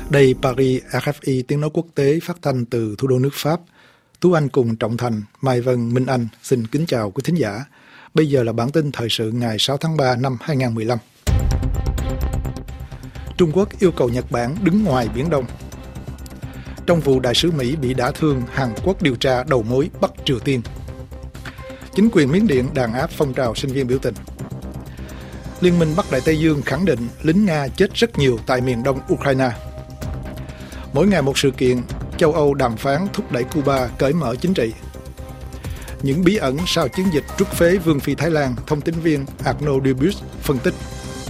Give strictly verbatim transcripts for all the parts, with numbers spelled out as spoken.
Đây Paris, rờ ép i tiếng nói quốc tế phát thanh từ thủ đô nước Pháp. Tú Anh cùng Trọng Thành, Mai Vân, Minh Anh xin kính chào quý thính giả. Bây giờ là bản tin thời sự ngày sáu tháng ba năm hai nghìn không trăm mười lăm. Trung Quốc yêu cầu Nhật Bản đứng ngoài Biển Đông. Trong vụ đại sứ Mỹ bị đả thương, Hàn Quốc điều tra đầu mối bắt Triều Tiên. Chính quyền Miến Điện đàn áp phong trào sinh viên biểu tình. Liên minh Bắc Đại Tây Dương khẳng định lính Nga chết rất nhiều tại miền đông Ukraine. Mỗi ngày một sự kiện, châu Âu đàm phán thúc đẩy Cuba cởi mở chính trị. Những bí ẩn sau chiến dịch trút phế Vương phi Thái Lan, thông tín viên Arnaud Dubus phân tích.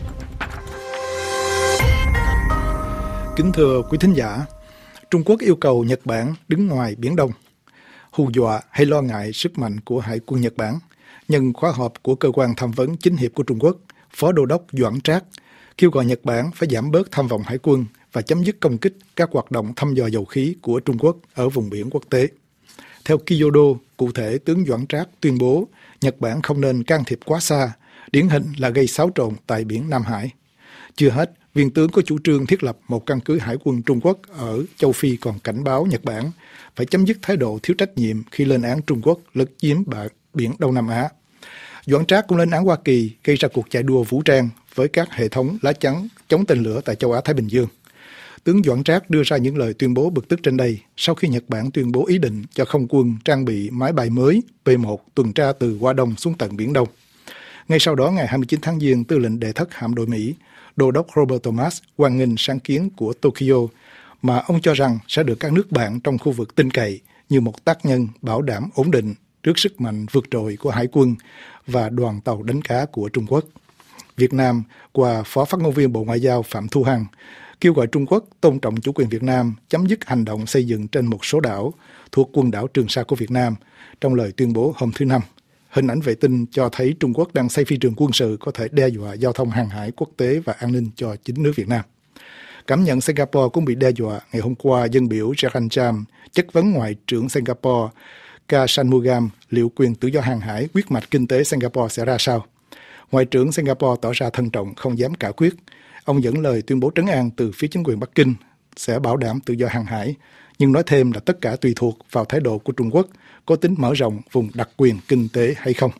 Kính thưa quý thính giả, Trung Quốc yêu cầu Nhật Bản đứng ngoài Biển Đông. Hù dọa hay lo ngại sức mạnh của Hải quân Nhật Bản. Nhân khóa họp của Cơ quan Tham vấn Chính hiệp của Trung Quốc, Phó Đô đốc Doãn Trác kêu gọi Nhật Bản phải giảm bớt tham vọng hải quân và chấm dứt công kích các hoạt động thăm dò dầu khí của Trung Quốc ở vùng biển quốc tế. Theo Kyodo, cụ thể tướng Doãn Trác tuyên bố Nhật Bản không nên can thiệp quá xa, điển hình là gây xáo trộn tại biển Nam Hải. Chưa hết, viên tướng có chủ trương thiết lập một căn cứ hải quân Trung Quốc ở châu Phi còn cảnh báo Nhật Bản phải chấm dứt thái độ thiếu trách nhiệm khi lên án Trung Quốc lấn chiếm biển Đông Nam Á. Doãn Trác cũng lên án Hoa Kỳ gây ra cuộc chạy đua vũ trang với các hệ thống lá chắn chống tên lửa tại châu Á-Thái Bình Dương. Tướng Doãn Trác đưa ra những lời tuyên bố bực tức trên đây sau khi Nhật Bản tuyên bố ý định cho không quân trang bị máy bay mới P một tuần tra từ Hoa Đông xuống tận Biển Đông. Ngay sau đó, ngày hai mươi chín tháng Giêng, tư lệnh đệ thất hạm đội Mỹ, Đô đốc Robert Thomas hoan nghênh sáng kiến của Tokyo mà ông cho rằng sẽ được các nước bạn trong khu vực tin cậy như một tác nhân bảo đảm ổn định trước sức mạnh vượt trội của hải quân và đoàn tàu đánh cá của Trung Quốc. Việt Nam, qua Phó Phát ngôn viên Bộ Ngoại giao Phạm Thu Hằng, kêu gọi Trung Quốc tôn trọng chủ quyền Việt Nam, chấm dứt hành động xây dựng trên một số đảo thuộc quần đảo Trường Sa của Việt Nam, trong lời tuyên bố hôm thứ Năm. Hình ảnh vệ tinh cho thấy Trung Quốc đang xây phi trường quân sự có thể đe dọa giao thông hàng hải quốc tế và an ninh cho chính nước Việt Nam. Cảm nhận Singapore cũng bị đe dọa. Ngày hôm qua, dân biểu Jagan Cham chất vấn Ngoại trưởng Singapore Ka Shanmugam liệu quyền tự do hàng hải huyết mạch kinh tế Singapore sẽ ra sao. Ngoại trưởng Singapore tỏ ra thận trọng, không dám cả quyết. Ông dẫn lời tuyên bố trấn an từ phía chính quyền Bắc Kinh sẽ bảo đảm tự do hàng hải, nhưng nói thêm là tất cả tùy thuộc vào thái độ của Trung Quốc có tính mở rộng vùng đặc quyền kinh tế hay không.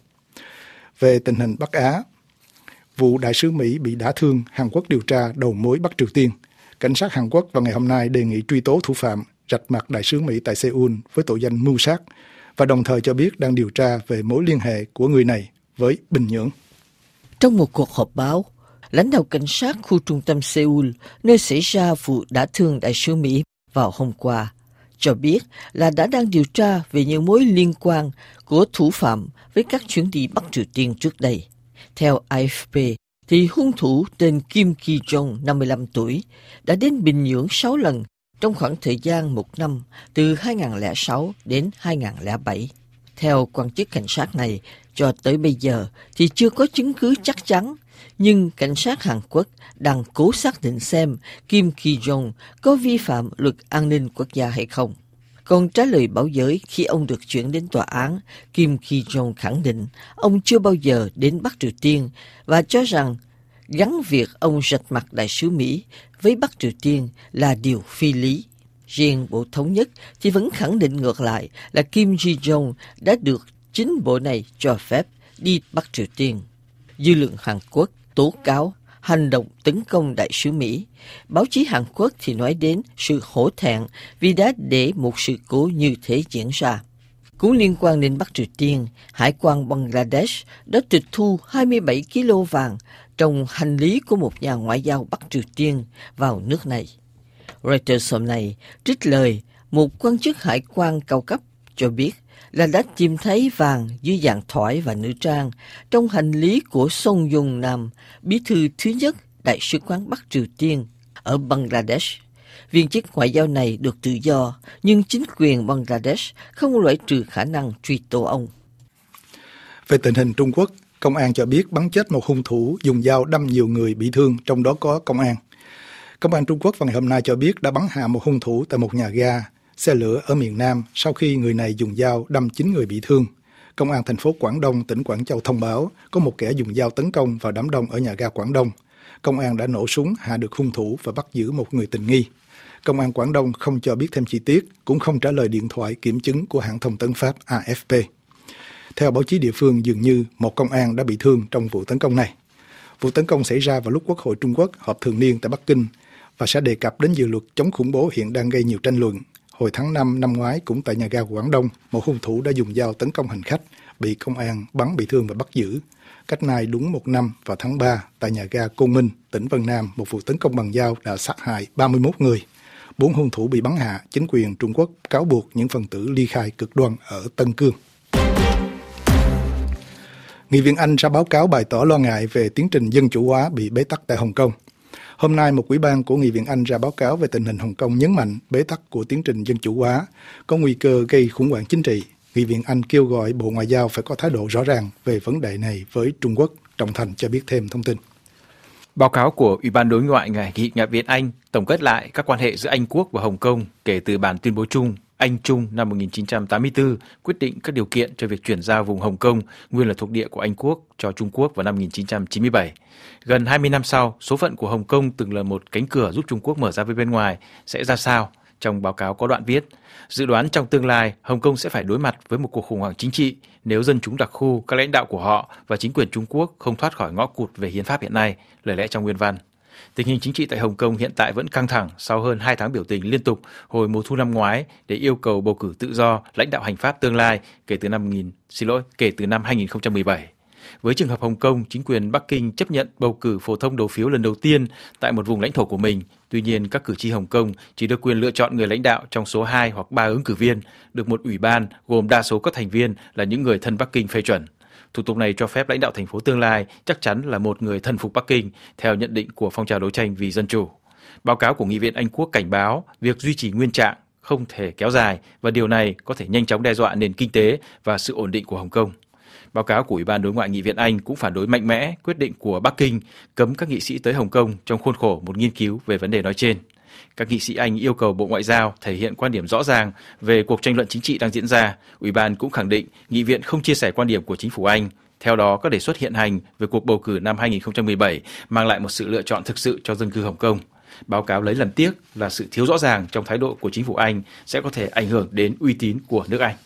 Về tình hình Bắc Á, vụ đại sứ Mỹ bị đả thương, Hàn Quốc điều tra đầu mối bắt Triều Tiên. Cảnh sát Hàn Quốc vào ngày hôm nay đề nghị truy tố thủ phạm rạch mặt đại sứ Mỹ tại Seoul với tội danh mưu sát và đồng thời cho biết đang điều tra về mối liên hệ của người này với Bình Nhưỡng. Trong một cuộc họp báo, lãnh đạo cảnh sát khu trung tâm Seoul, nơi xảy ra vụ đả thương đại sứ Mỹ vào hôm qua, cho biết là đã đang điều tra về những mối liên quan của thủ phạm với các chuyến đi Bắc Triều Tiên trước đây. Theo A F P, thì hung thủ tên Kim Ki-jong, năm mươi lăm tuổi, đã đến Bình Nhưỡng sáu lần trong khoảng thời gian một năm từ hai nghìn không trăm lẻ sáu đến hai nghìn không trăm lẻ bảy. Theo quan chức cảnh sát này, cho tới bây giờ thì chưa có chứng cứ chắc chắn, nhưng cảnh sát Hàn Quốc đang cố xác định xem Kim Ki-jong có vi phạm luật an ninh quốc gia hay không. Còn trả lời báo giới khi ông được chuyển đến tòa án, Kim Ki-jong khẳng định ông chưa bao giờ đến Bắc Triều Tiên và cho rằng gắn việc ông rạch mặt đại sứ Mỹ với Bắc Triều Tiên là điều phi lý. Riêng Bộ Thống nhất thì vẫn khẳng định ngược lại là Kim Ki-jong đã được chính bộ này cho phép đi Bắc Triều Tiên. Dư luận Hàn Quốc tố cáo hành động tấn công đại sứ Mỹ. Báo chí Hàn Quốc thì nói đến sự hổ thẹn vì đã để một sự cố như thế diễn ra. Cũng liên quan đến Bắc Triều Tiên, Hải quan Bangladesh đã tịch thu hai mươi bảy ki lô vàng trong hành lý của một nhà ngoại giao Bắc Triều Tiên vào nước này. Reuters hôm nay trích lời một quan chức hải quan cao cấp cho biết là đã tìm thấy vàng dưới dạng thỏi và nữ trang trong hành lý của Song Yong Nam, bí thư thứ nhất Đại sứ quán Bắc Triều Tiên ở Bangladesh. Viên chức ngoại giao này được tự do, nhưng chính quyền Bangladesh không loại trừ khả năng truy tố ông. Về tình hình Trung Quốc, công an cho biết bắn chết một hung thủ dùng dao đâm nhiều người bị thương, trong đó có công an. Công an Trung Quốc vào ngày hôm nay cho biết đã bắn hạ một hung thủ tại một nhà ga xe lửa ở miền Nam sau khi người này dùng dao đâm chín người bị thương. Công an thành phố Quảng Đông, tỉnh Quảng Châu thông báo có một kẻ dùng dao tấn công vào đám đông ở nhà ga Quảng Đông. Công an đã nổ súng hạ được hung thủ và bắt giữ một người tình nghi. Công an Quảng Đông không cho biết thêm chi tiết, cũng không trả lời điện thoại kiểm chứng của hãng thông tấn Pháp A F P. Theo báo chí địa phương, dường như một công an đã bị thương trong vụ tấn công này. Vụ tấn công xảy ra vào lúc Quốc hội Trung Quốc họp thường niên tại Bắc Kinh và sẽ đề cập đến dự luật chống khủng bố hiện đang gây nhiều tranh luận. Hồi tháng năm năm ngoái, cũng tại nhà ga Quảng Đông, một hung thủ đã dùng dao tấn công hành khách, bị công an bắn bị thương và bắt giữ. Cách nay đúng một năm, vào tháng ba, tại nhà ga Côn Minh, tỉnh Vân Nam, một vụ tấn công bằng dao đã sát hại ba mươi mốt người. Bốn hung thủ bị bắn hạ, chính quyền Trung Quốc cáo buộc những phần tử ly khai cực đoan ở Tân Cương. Nghị viện Anh ra báo cáo bày tỏ lo ngại về tiến trình dân chủ hóa bị bế tắc tại Hồng Kông. Hôm nay, một ủy ban của Nghị viện Anh ra báo cáo về tình hình Hồng Kông nhấn mạnh bế tắc của tiến trình dân chủ hóa có nguy cơ gây khủng hoảng chính trị. Nghị viện Anh kêu gọi Bộ Ngoại giao phải có thái độ rõ ràng về vấn đề này với Trung Quốc. Trọng Thành cho biết thêm thông tin. Báo cáo của Ủy ban Đối ngoại Nghị viện Anh tổng kết lại các quan hệ giữa Anh Quốc và Hồng Kông kể từ bản tuyên bố chung Anh-Trung năm một nghìn chín trăm tám mươi tư quyết định các điều kiện cho việc chuyển giao vùng Hồng Kông nguyên là thuộc địa của Anh Quốc cho Trung Quốc vào năm một nghìn chín trăm chín mươi bảy. Gần hai mươi năm sau, số phận của Hồng Kông từng là một cánh cửa giúp Trung Quốc mở ra với bên ngoài sẽ ra sao? Trong báo cáo có đoạn viết, dự đoán trong tương lai, Hồng Kông sẽ phải đối mặt với một cuộc khủng hoảng chính trị nếu dân chúng đặc khu, các lãnh đạo của họ và chính quyền Trung Quốc không thoát khỏi ngõ cụt về hiến pháp hiện nay, lời lẽ trong nguyên văn. Tình hình chính trị tại Hồng Kông hiện tại vẫn căng thẳng sau hơn hai tháng biểu tình liên tục hồi mùa thu năm ngoái để yêu cầu bầu cử tự do lãnh đạo hành pháp tương lai kể từ năm nghìn, xin lỗi, kể từ năm hai nghìn không trăm mười bảy. Với trường hợp Hồng Kông, chính quyền Bắc Kinh chấp nhận bầu cử phổ thông đầu phiếu lần đầu tiên tại một vùng lãnh thổ của mình. Tuy nhiên, các cử tri Hồng Kông chỉ được quyền lựa chọn người lãnh đạo trong số hai hoặc ba ứng cử viên, được một ủy ban gồm đa số các thành viên là những người thân Bắc Kinh phê chuẩn. Thủ tục này cho phép lãnh đạo thành phố tương lai chắc chắn là một người thân phục Bắc Kinh, theo nhận định của phong trào đấu tranh vì dân chủ. Báo cáo của Nghị viện Anh Quốc cảnh báo việc duy trì nguyên trạng không thể kéo dài và điều này có thể nhanh chóng đe dọa nền kinh tế và sự ổn định của Hồng Kông. Báo cáo của Ủy ban Đối ngoại Nghị viện Anh cũng phản đối mạnh mẽ quyết định của Bắc Kinh cấm các nghị sĩ tới Hồng Kông trong khuôn khổ một nghiên cứu về vấn đề nói trên. Các nghị sĩ Anh yêu cầu Bộ Ngoại giao thể hiện quan điểm rõ ràng về cuộc tranh luận chính trị đang diễn ra. Ủy ban cũng khẳng định Nghị viện không chia sẻ quan điểm của chính phủ Anh. Theo đó, các đề xuất hiện hành về cuộc bầu cử năm hai nghìn không trăm mười bảy mang lại một sự lựa chọn thực sự cho dân cư Hồng Kông. Báo cáo lấy làm tiếc là sự thiếu rõ ràng trong thái độ của chính phủ Anh sẽ có thể ảnh hưởng đến uy tín của nước Anh.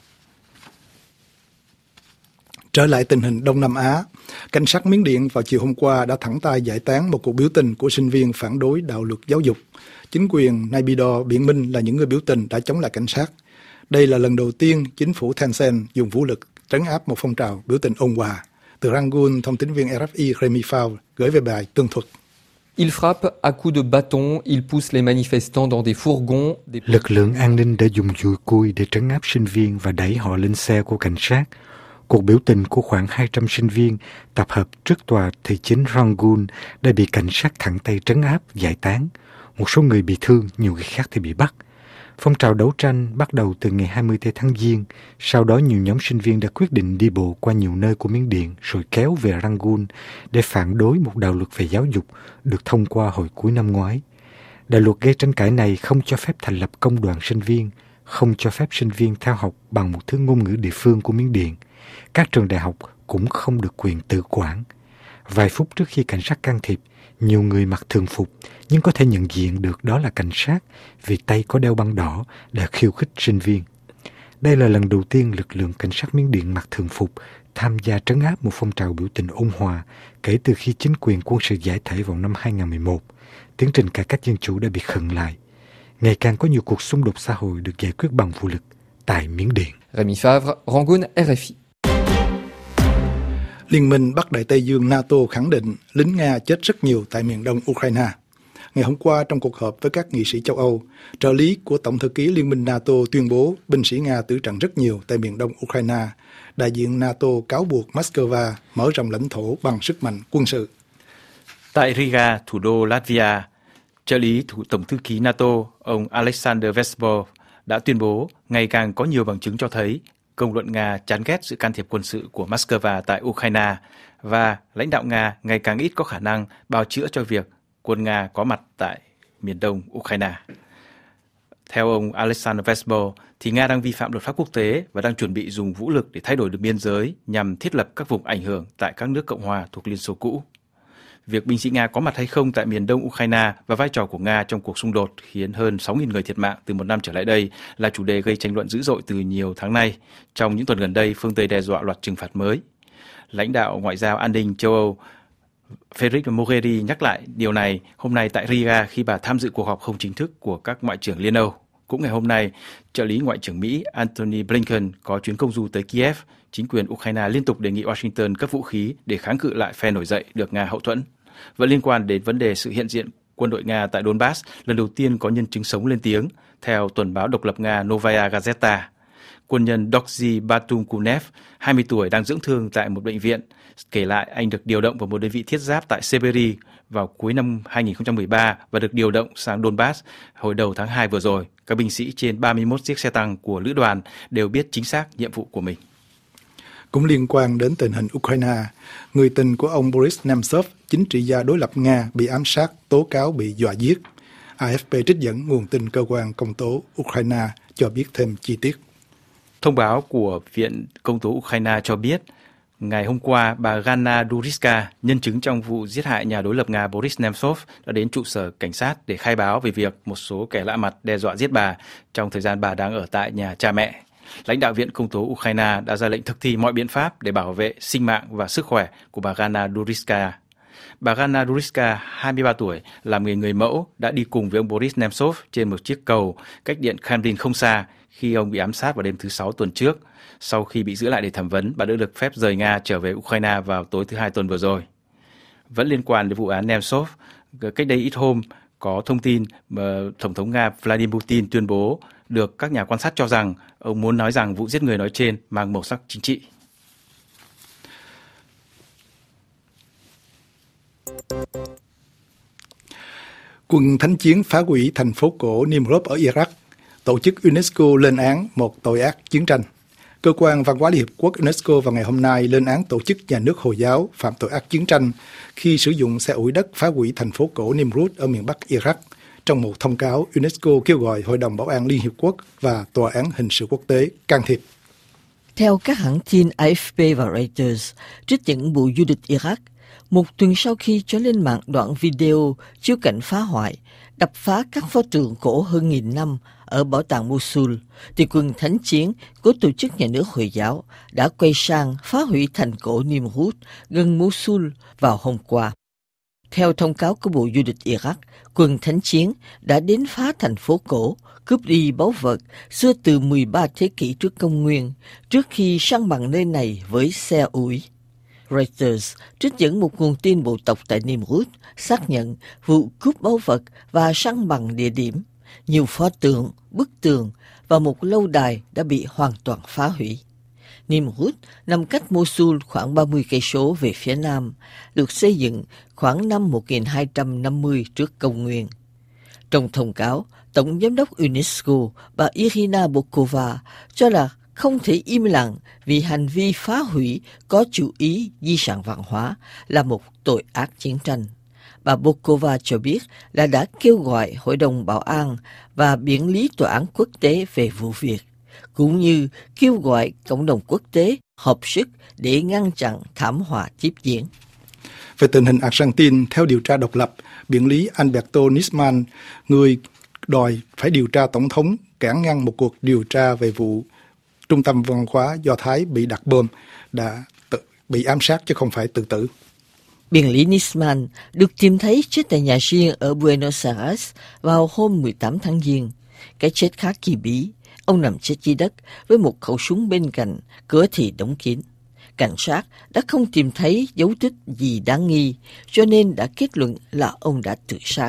Trở lại tình hình Đông Nam Á, cảnh sát Miến Điện vào chiều hôm qua đã thẳng tay giải tán một cuộc biểu tình của sinh viên phản đối đạo luật giáo dục. Chính quyền Naypyidaw biện minh là những người biểu tình đã chống lại cảnh sát. Đây là lần đầu tiên chính phủ Thein Sein dùng vũ lực trấn áp một phong trào biểu tình ôn hòa. Từ Rangoon, thông tín viên R F I Remy Phao gửi về bài tường thuật. Il frappe à coups de bâton, il pousse les manifestants dans des fourgons. Des... Lực lượng an ninh đã dùng dùi cui để trấn áp sinh viên và đẩy họ lên xe của cảnh sát. Cuộc biểu tình của khoảng hai trăm sinh viên tập hợp trước tòa thị chính Rangoon đã bị cảnh sát thẳng tay trấn áp, giải tán. Một số người bị thương, nhiều người khác thì bị bắt. Phong trào đấu tranh bắt đầu từ ngày hai mươi tháng Giêng. Sau đó nhiều nhóm sinh viên đã quyết định đi bộ qua nhiều nơi của Miến Điện rồi kéo về Rangoon để phản đối một đạo luật về giáo dục được thông qua hồi cuối năm ngoái. Đạo luật gây tranh cãi này không cho phép thành lập công đoàn sinh viên, không cho phép sinh viên theo học bằng một thứ ngôn ngữ địa phương của Miến Điện. Các trường đại học cũng không được quyền tự quản. Vài phút trước khi cảnh sát can thiệp, nhiều người mặc thường phục nhưng có thể nhận diện được đó là cảnh sát vì tay có đeo băng đỏ đã khiêu khích sinh viên. Đây là lần đầu tiên lực lượng cảnh sát Miến Điện mặc thường phục tham gia trấn áp một phong trào biểu tình ôn hòa kể từ khi chính quyền quân sự giải thể vào năm hai nghìn không trăm mười một. Tiến trình cải cách dân chủ đã bị khựng lại. Ngày càng có nhiều cuộc xung đột xã hội được giải quyết bằng vũ lực tại Miến Điện. Remy Favre, Rangoon, R F I. Liên minh Bắc Đại Tây Dương NATO khẳng định lính Nga chết rất nhiều tại miền đông Ukraine. Ngày hôm qua, trong cuộc họp với các nghị sĩ châu Âu, trợ lý của Tổng thư ký Liên minh NATO tuyên bố binh sĩ Nga tử trận rất nhiều tại miền đông Ukraine. Đại diện NATO cáo buộc Moscow mở rộng lãnh thổ bằng sức mạnh quân sự. Tại Riga, thủ đô Latvia, trợ lý thủ Tổng thư ký NATO, ông Alexander Vesbov đã tuyên bố ngày càng có nhiều bằng chứng cho thấy công luận Nga chán ghét sự can thiệp quân sự của Moscow tại Ukraine và lãnh đạo Nga ngày càng ít có khả năng bào chữa cho việc quân Nga có mặt tại miền đông Ukraine. Theo ông Alexander Vesbov, thì Nga đang vi phạm luật pháp quốc tế và đang chuẩn bị dùng vũ lực để thay đổi đường biên giới nhằm thiết lập các vùng ảnh hưởng tại các nước Cộng hòa thuộc Liên Xô cũ. việc binh sĩ Nga có mặt hay không tại miền đông Ukraine và vai trò của Nga trong cuộc xung đột khiến hơn sáu nghìn người thiệt mạng từ một năm trở lại đây là chủ đề gây tranh luận dữ dội từ nhiều tháng nay. Trong những tuần gần đây, phương Tây đe dọa loạt trừng phạt mới. Lãnh đạo ngoại giao an ninh châu Âu Federica Mogherini nhắc lại điều này hôm nay tại Riga khi bà tham dự cuộc họp không chính thức của các ngoại trưởng Liên Âu. Cũng ngày hôm nay, trợ lý Ngoại trưởng Mỹ Antony Blinken có chuyến công du tới Kiev. Chính quyền Ukraine liên tục đề nghị Washington cấp vũ khí để kháng cự lại phe nổi dậy được Nga hậu thuẫn. Vẫn liên quan đến vấn đề sự hiện diện quân đội Nga tại Donbass, lần đầu tiên có nhân chứng sống lên tiếng, theo tuần báo độc lập Nga Novaya Gazeta. Quân nhân Doksy Batumkunev, hai mươi tuổi, đang dưỡng thương tại một bệnh viện, kể lại anh được điều động vào một đơn vị thiết giáp tại Siberia vào cuối năm hai nghìn không trăm mười ba và được điều động sang Donbass hồi đầu tháng hai vừa rồi. Các binh sĩ trên ba mươi mốt chiếc xe tăng của lữ đoàn đều biết chính xác nhiệm vụ của mình. Cũng liên quan đến tình hình Ukraine, người tình của ông Boris Nemtsov, chính trị gia đối lập Nga, bị ám sát, tố cáo bị dọa giết. a ép pê trích dẫn nguồn tin cơ quan công tố Ukraine cho biết thêm chi tiết. Thông báo của Viện Công tố Ukraine cho biết, ngày hôm qua, bà Gana Duriska, nhân chứng trong vụ giết hại nhà đối lập Nga Boris Nemtsov, đã đến trụ sở cảnh sát để khai báo về việc một số kẻ lạ mặt đe dọa giết bà trong thời gian bà đang ở tại nhà cha mẹ. Lãnh đạo Viện Công tố Ukraine đã ra lệnh thực thi mọi biện pháp để bảo vệ sinh mạng và sức khỏe của bà Gana Duriska. Bà Gana Duriska, hai mươi ba tuổi, làm nghề người mẫu, đã đi cùng với ông Boris Nemtsov trên một chiếc cầu cách điện Kremlin không xa khi ông bị ám sát vào đêm thứ Sáu tuần trước. Sau khi bị giữ lại để thẩm vấn, bà đã được phép rời Nga trở về Ukraine vào tối thứ Hai tuần vừa rồi. Vẫn liên quan đến vụ án Nemtsov, cách đây ít hôm có thông tin mà Tổng thống Nga Vladimir Putin tuyên bố được các nhà quan sát cho rằng ông muốn nói rằng vụ giết người nói trên mang màu sắc chính trị. Quân thánh chiến phá hủy thành phố cổ Nimrod ở Iraq. Tổ chức UNESCO lên án một tội ác chiến tranh. Cơ quan Văn hóa Liên Hiệp Quốc UNESCO vào ngày hôm nay lên án tổ chức nhà nước Hồi giáo phạm tội ác chiến tranh khi sử dụng xe ủi đất phá hủy thành phố cổ Nimrud ở miền Bắc Iraq. Trong một thông cáo, UNESCO kêu gọi Hội đồng Bảo an Liên Hiệp Quốc và Tòa án Hình sự Quốc tế can thiệp. Theo các hãng tin a ép pê và Reuters, trích dẫn Bộ Du lịch Iraq, một tuần sau khi cho lên mạng đoạn video chiếu cảnh phá hoại, đập phá các pho tượng cổ hơn nghìn năm ở bảo tàng Mosul, thì quân thánh chiến của tổ chức nhà nước Hồi giáo đã quay sang phá hủy thành cổ Nimrud gần Mosul vào hôm qua. Theo thông cáo của Bộ Du lịch Iraq, quân thánh chiến đã đến phá thành phố cổ, cướp đi báu vật xưa từ mười ba thế kỷ trước công nguyên, trước khi san bằng nơi này với xe ủi. Reuters trích dẫn một nguồn tin bộ tộc tại Nimrud xác nhận vụ cướp báu vật và san bằng địa điểm. Nhiều pho tượng, bức tường và một lâu đài đã bị hoàn toàn phá hủy. Nimrud nằm cách Mosul khoảng ba mươi cây số về phía nam, được xây dựng khoảng năm một nghìn hai trăm năm mươi trước công nguyên. Trong thông cáo, Tổng giám đốc UNESCO bà Irina Bokova cho là không thể im lặng vì hành vi phá hủy có chủ ý di sản văn hóa là một tội ác chiến tranh. Bà Bokova cho biết là đã kêu gọi Hội đồng Bảo an và biện lý tòa án quốc tế về vụ việc, cũng như kêu gọi cộng đồng quốc tế hợp sức để ngăn chặn thảm họa tiếp diễn. Về tình hình Argentine, theo điều tra độc lập, biện lý Alberto Nisman, người đòi phải điều tra tổng thống, cản ngăn một cuộc điều tra về vụ trung tâm văn hóa Do Thái bị đặt bom, đã tự, bị ám sát chứ không phải tự tử. Biện lý Nisman được tìm thấy chết tại nhà riêng ở Buenos Aires vào hôm mười tám tháng Giêng. Cái chết khá kỳ bí. Ông nằm chết dưới đất với một khẩu súng bên cạnh, cửa thì đóng kín. Cảnh sát đã không tìm thấy dấu tích gì đáng nghi, cho nên đã kết luận là ông đã tự sát.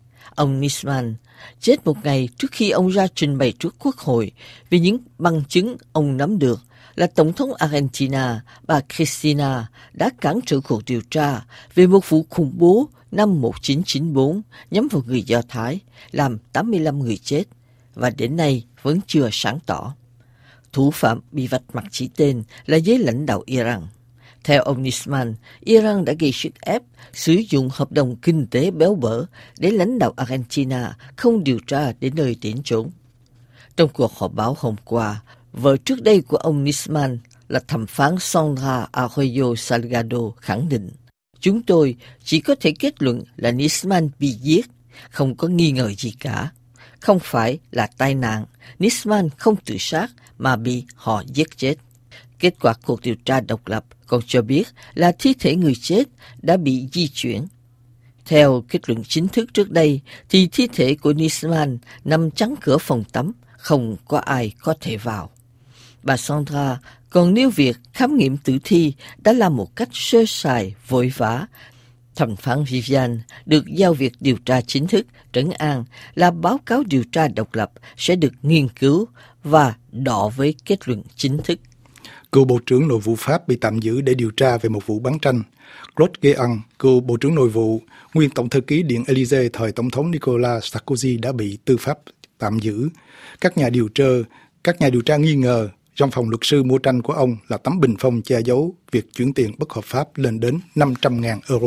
Ông Nisman chết một ngày trước khi ông ra trình bày trước Quốc hội vì những bằng chứng ông nắm được là Tổng thống Argentina, bà Cristina, đã cản trở cuộc điều tra về một vụ khủng bố năm một nghìn chín trăm chín mươi tư nhắm vào người Do Thái, làm tám mươi lăm người chết, và đến nay vẫn chưa sáng tỏ. Thủ phạm bị vạch mặt chỉ tên là giới lãnh đạo Iran. Theo ông Nisman, Iran đã gây sức ép sử dụng hợp đồng kinh tế béo bở để lãnh đạo Argentina không điều tra đến nơi đến chốn. Trong cuộc họp báo hôm qua, vợ trước đây của ông Nisman là thẩm phán Sandra Arroyo Salgado khẳng định Chúng tôi chỉ có thể kết luận là Nisman bị giết, không có nghi ngờ gì cả. Không phải là tai nạn, Nisman không tự sát mà bị họ giết chết. Kết quả cuộc điều tra độc lập còn cho biết là thi thể người chết đã bị di chuyển. Theo kết luận chính thức trước đây, thì thi thể của Nisman nằm chắn cửa phòng tắm, không có ai có thể vào. Bà Sandra còn nêu việc khám nghiệm tử thi đã là một cách sơ sài, vội vã. Thẩm phán Vivian được giao việc điều tra chính thức, trấn an là báo cáo điều tra độc lập sẽ được nghiên cứu và đọ với kết luận chính thức. Cựu Bộ trưởng Nội vụ Pháp bị tạm giữ để điều tra về một vụ bắn tranh. Claude Guéant, cựu Bộ trưởng Nội vụ, nguyên Tổng thư ký Điện Élysée thời Tổng thống Nicolas Sarkozy đã bị tư pháp tạm giữ. Các nhà điều tra, các nhà điều tra nghi ngờ trong phòng luật sư mua tranh của ông là tấm bình phong che giấu việc chuyển tiền bất hợp pháp lên đến năm trăm nghìn euro.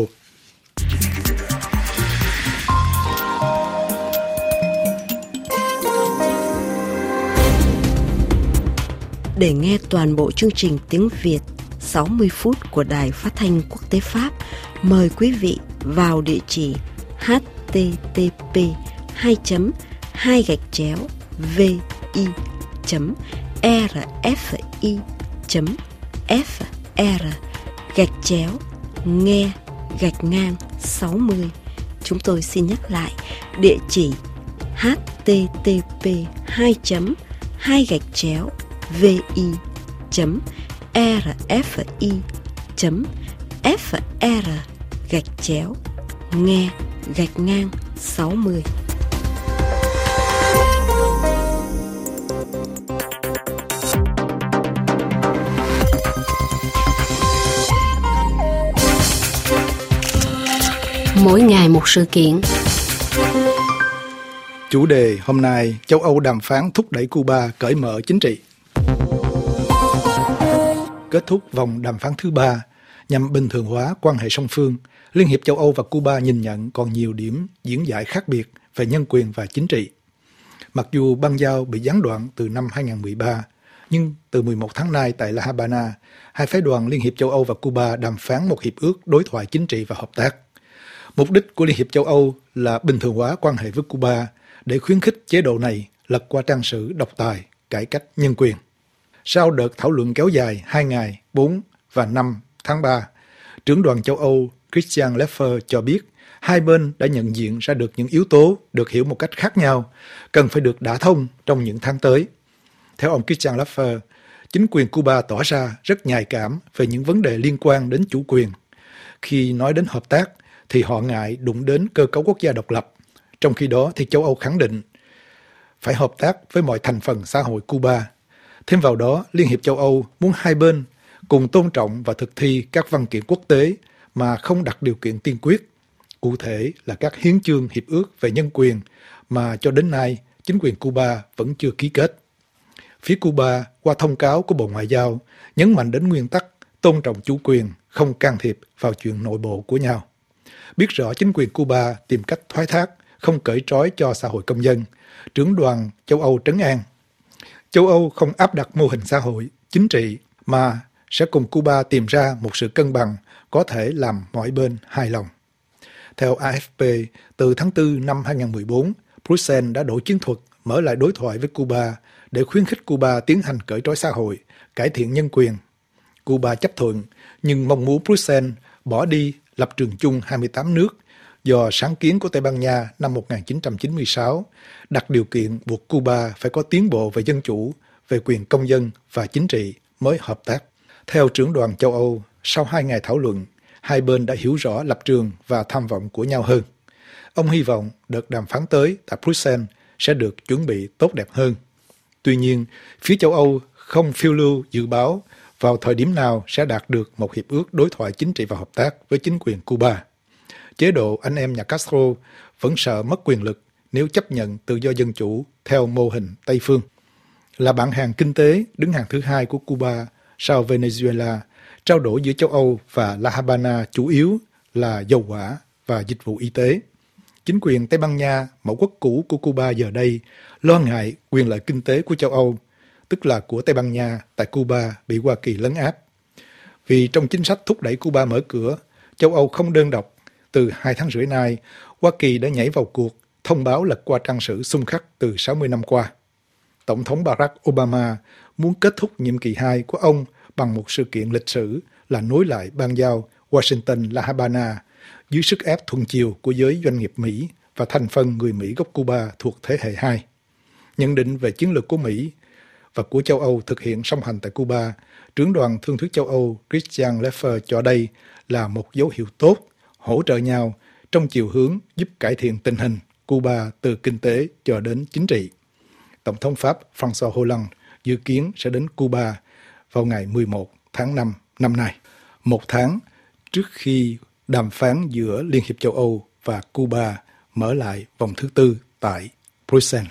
Để nghe toàn bộ chương trình tiếng Việt sáu mươi phút của Đài Phát thanh Quốc tế Pháp, mời quý vị vào địa chỉ h t t p hai chấm hai gạch chéo v i chấm r f i chấm f r gạch chéo nghe gạch ngang sáu mươi. Chúng tôi xin nhắc lại địa chỉ h t t p hai chấm hai gạch chéo v i chấm r f i chấm f r gạch chéo nghe gạch ngang sáu mươi. Mỗi ngày một sự kiện. Chủ đề hôm nay, châu Âu đàm phán thúc đẩy Cuba cởi mở chính trị. Kết thúc vòng đàm phán thứ ba nhằm bình thường hóa quan hệ song phương, Liên hiệp châu Âu và Cuba nhìn nhận còn nhiều điểm diễn giải khác biệt về nhân quyền và chính trị. Mặc dù băng giao bị gián đoạn từ năm hai không một ba, nhưng từ mười một tháng nay tại La Habana, hai phái đoàn Liên hiệp châu Âu và Cuba đàm phán một hiệp ước đối thoại chính trị và hợp tác. Mục đích của Liên hiệp châu Âu là bình thường hóa quan hệ với Cuba để khuyến khích chế độ này lật qua trang sử độc tài, cải cách nhân quyền. Sau đợt thảo luận kéo dài hai ngày, bốn và năm tháng ba, trưởng đoàn châu Âu Christian Leffler cho biết hai bên đã nhận diện ra được những yếu tố được hiểu một cách khác nhau, cần phải được đả thông trong những tháng tới. Theo ông Christian Leffler, chính quyền Cuba tỏ ra rất nhạy cảm về những vấn đề liên quan đến chủ quyền. Khi nói đến hợp tác, thì họ ngại đụng đến cơ cấu quốc gia độc lập. Trong khi đó thì châu Âu khẳng định phải hợp tác với mọi thành phần xã hội Cuba. Thêm vào đó, Liên hiệp châu Âu muốn hai bên cùng tôn trọng và thực thi các văn kiện quốc tế mà không đặt điều kiện tiên quyết, cụ thể là các hiến chương hiệp ước về nhân quyền mà cho đến nay chính quyền Cuba vẫn chưa ký kết. Phía Cuba, qua thông cáo của Bộ Ngoại giao, nhấn mạnh đến nguyên tắc tôn trọng chủ quyền, không can thiệp vào chuyện nội bộ của nhau. Biết rõ chính quyền Cuba tìm cách thoái thác, không cởi trói cho xã hội công dân, trưởng đoàn châu Âu trấn an. Châu Âu không áp đặt mô hình xã hội, chính trị mà sẽ cùng Cuba tìm ra một sự cân bằng có thể làm mọi bên hài lòng. Theo a ép pê, từ tháng tư năm hai không một bốn, Bruxelles đã đổi chiến thuật mở lại đối thoại với Cuba để khuyến khích Cuba tiến hành cởi trói xã hội, cải thiện nhân quyền. Cuba chấp thuận, nhưng mong muốn Bruxelles bỏ đi lập trường chung hai mươi tám nước do sáng kiến của Tây Ban Nha năm một nghìn chín trăm chín mươi sáu đặt điều kiện buộc Cuba phải có tiến bộ về dân chủ, về quyền công dân và chính trị mới hợp tác. Theo trưởng đoàn châu Âu, sau hai ngày thảo luận, hai bên đã hiểu rõ lập trường và tham vọng của nhau hơn. Ông hy vọng đợt đàm phán tới tại Bruxelles sẽ được chuẩn bị tốt đẹp hơn. Tuy nhiên, phía châu Âu không phiêu lưu dự báo vào thời điểm nào sẽ đạt được một hiệp ước đối thoại chính trị và hợp tác với chính quyền Cuba. Chế độ anh em nhà Castro vẫn sợ mất quyền lực nếu chấp nhận tự do dân chủ theo mô hình Tây phương. Là bạn hàng kinh tế đứng hàng thứ hai của Cuba sau Venezuela, trao đổi giữa châu Âu và La Habana chủ yếu là dầu hỏa và dịch vụ y tế. Chính quyền Tây Ban Nha, mẫu quốc cũ của Cuba giờ đây, lo ngại quyền lợi kinh tế của châu Âu, tức là của Tây Ban Nha tại Cuba bị Hoa Kỳ lấn áp. Vì trong chính sách thúc đẩy Cuba mở cửa, châu Âu không đơn độc. Từ hai tháng rưỡi nay, Hoa Kỳ đã nhảy vào cuộc, thông báo lật qua trang sử xung khắc từ sáu mươi năm qua. Tổng thống Barack Obama muốn kết thúc nhiệm kỳ hai của ông bằng một sự kiện lịch sử là nối lại ban giao Washington-La Habana dưới sức ép thuận chiều của giới doanh nghiệp Mỹ và thành phần người Mỹ gốc Cuba thuộc thế hệ hai. Nhận định về chiến lược của Mỹ và của châu Âu thực hiện song hành tại Cuba, trưởng đoàn thương thuyết châu Âu Christian Leffler cho đây là một dấu hiệu tốt, hỗ trợ nhau trong chiều hướng giúp cải thiện tình hình Cuba từ kinh tế cho đến chính trị. Tổng thống Pháp François Hollande dự kiến sẽ đến Cuba vào ngày mười một tháng năm năm nay, một tháng trước khi đàm phán giữa Liên hiệp châu Âu và Cuba mở lại vòng thứ tư tại Bruxelles.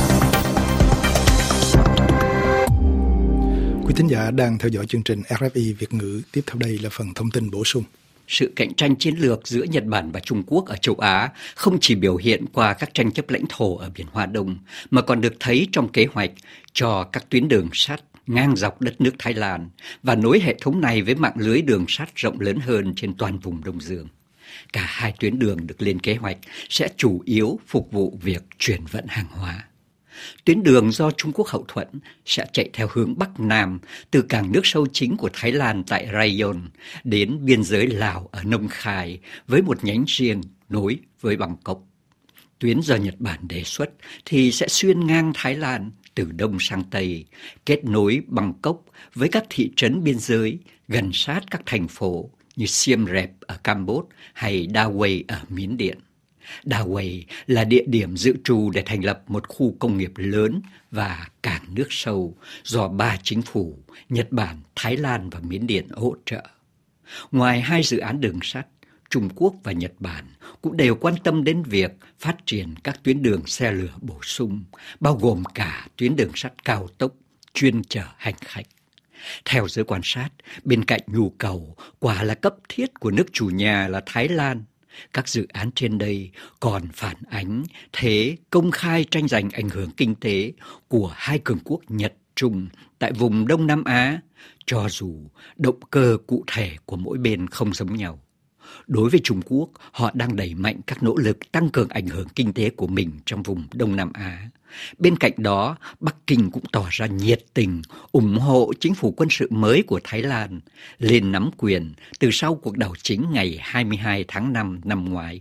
Quý thính giả đang theo dõi chương trình rờ ép i Việt ngữ. Tiếp theo đây là phần thông tin bổ sung. Sự cạnh tranh chiến lược giữa Nhật Bản và Trung Quốc ở châu Á không chỉ biểu hiện qua các tranh chấp lãnh thổ ở Biển Hoa Đông, mà còn được thấy trong kế hoạch cho các tuyến đường sắt ngang dọc đất nước Thái Lan và nối hệ thống này với mạng lưới đường sắt rộng lớn hơn trên toàn vùng Đông Dương. Cả hai tuyến đường được lên kế hoạch sẽ chủ yếu phục vụ việc chuyển vận hàng hóa. Tuyến đường do Trung Quốc hậu thuẫn sẽ chạy theo hướng Bắc Nam từ cảng nước sâu chính của Thái Lan tại Rayong đến biên giới Lào ở Nông Khai với một nhánh riêng nối với Bangkok. Tuyến do Nhật Bản đề xuất thì sẽ xuyên ngang Thái Lan từ Đông sang Tây, kết nối Bangkok với các thị trấn biên giới gần sát các thành phố như Siem Reap ở Campuchia hay Dawei ở Miến Điện. Dawei là địa điểm dự trù để thành lập một khu công nghiệp lớn và cảng nước sâu do ba chính phủ Nhật Bản, Thái Lan và Miến Điện hỗ trợ. Ngoài hai dự án đường sắt, Trung Quốc và Nhật Bản cũng đều quan tâm đến việc phát triển các tuyến đường xe lửa bổ sung, bao gồm cả tuyến đường sắt cao tốc chuyên chở hành khách. Theo giới quan sát, bên cạnh nhu cầu quả là cấp thiết của nước chủ nhà là Thái Lan, các dự án trên đây còn phản ánh thế công khai tranh giành ảnh hưởng kinh tế của hai cường quốc Nhật Trung tại vùng Đông Nam Á, cho dù động cơ cụ thể của mỗi bên không giống nhau. Đối với Trung Quốc, họ đang đẩy mạnh các nỗ lực tăng cường ảnh hưởng kinh tế của mình trong vùng Đông Nam Á. Bên cạnh đó, Bắc Kinh cũng tỏ ra nhiệt tình, ủng hộ chính phủ quân sự mới của Thái Lan, lên nắm quyền từ sau cuộc đảo chính ngày hai mươi hai tháng năm năm ngoái.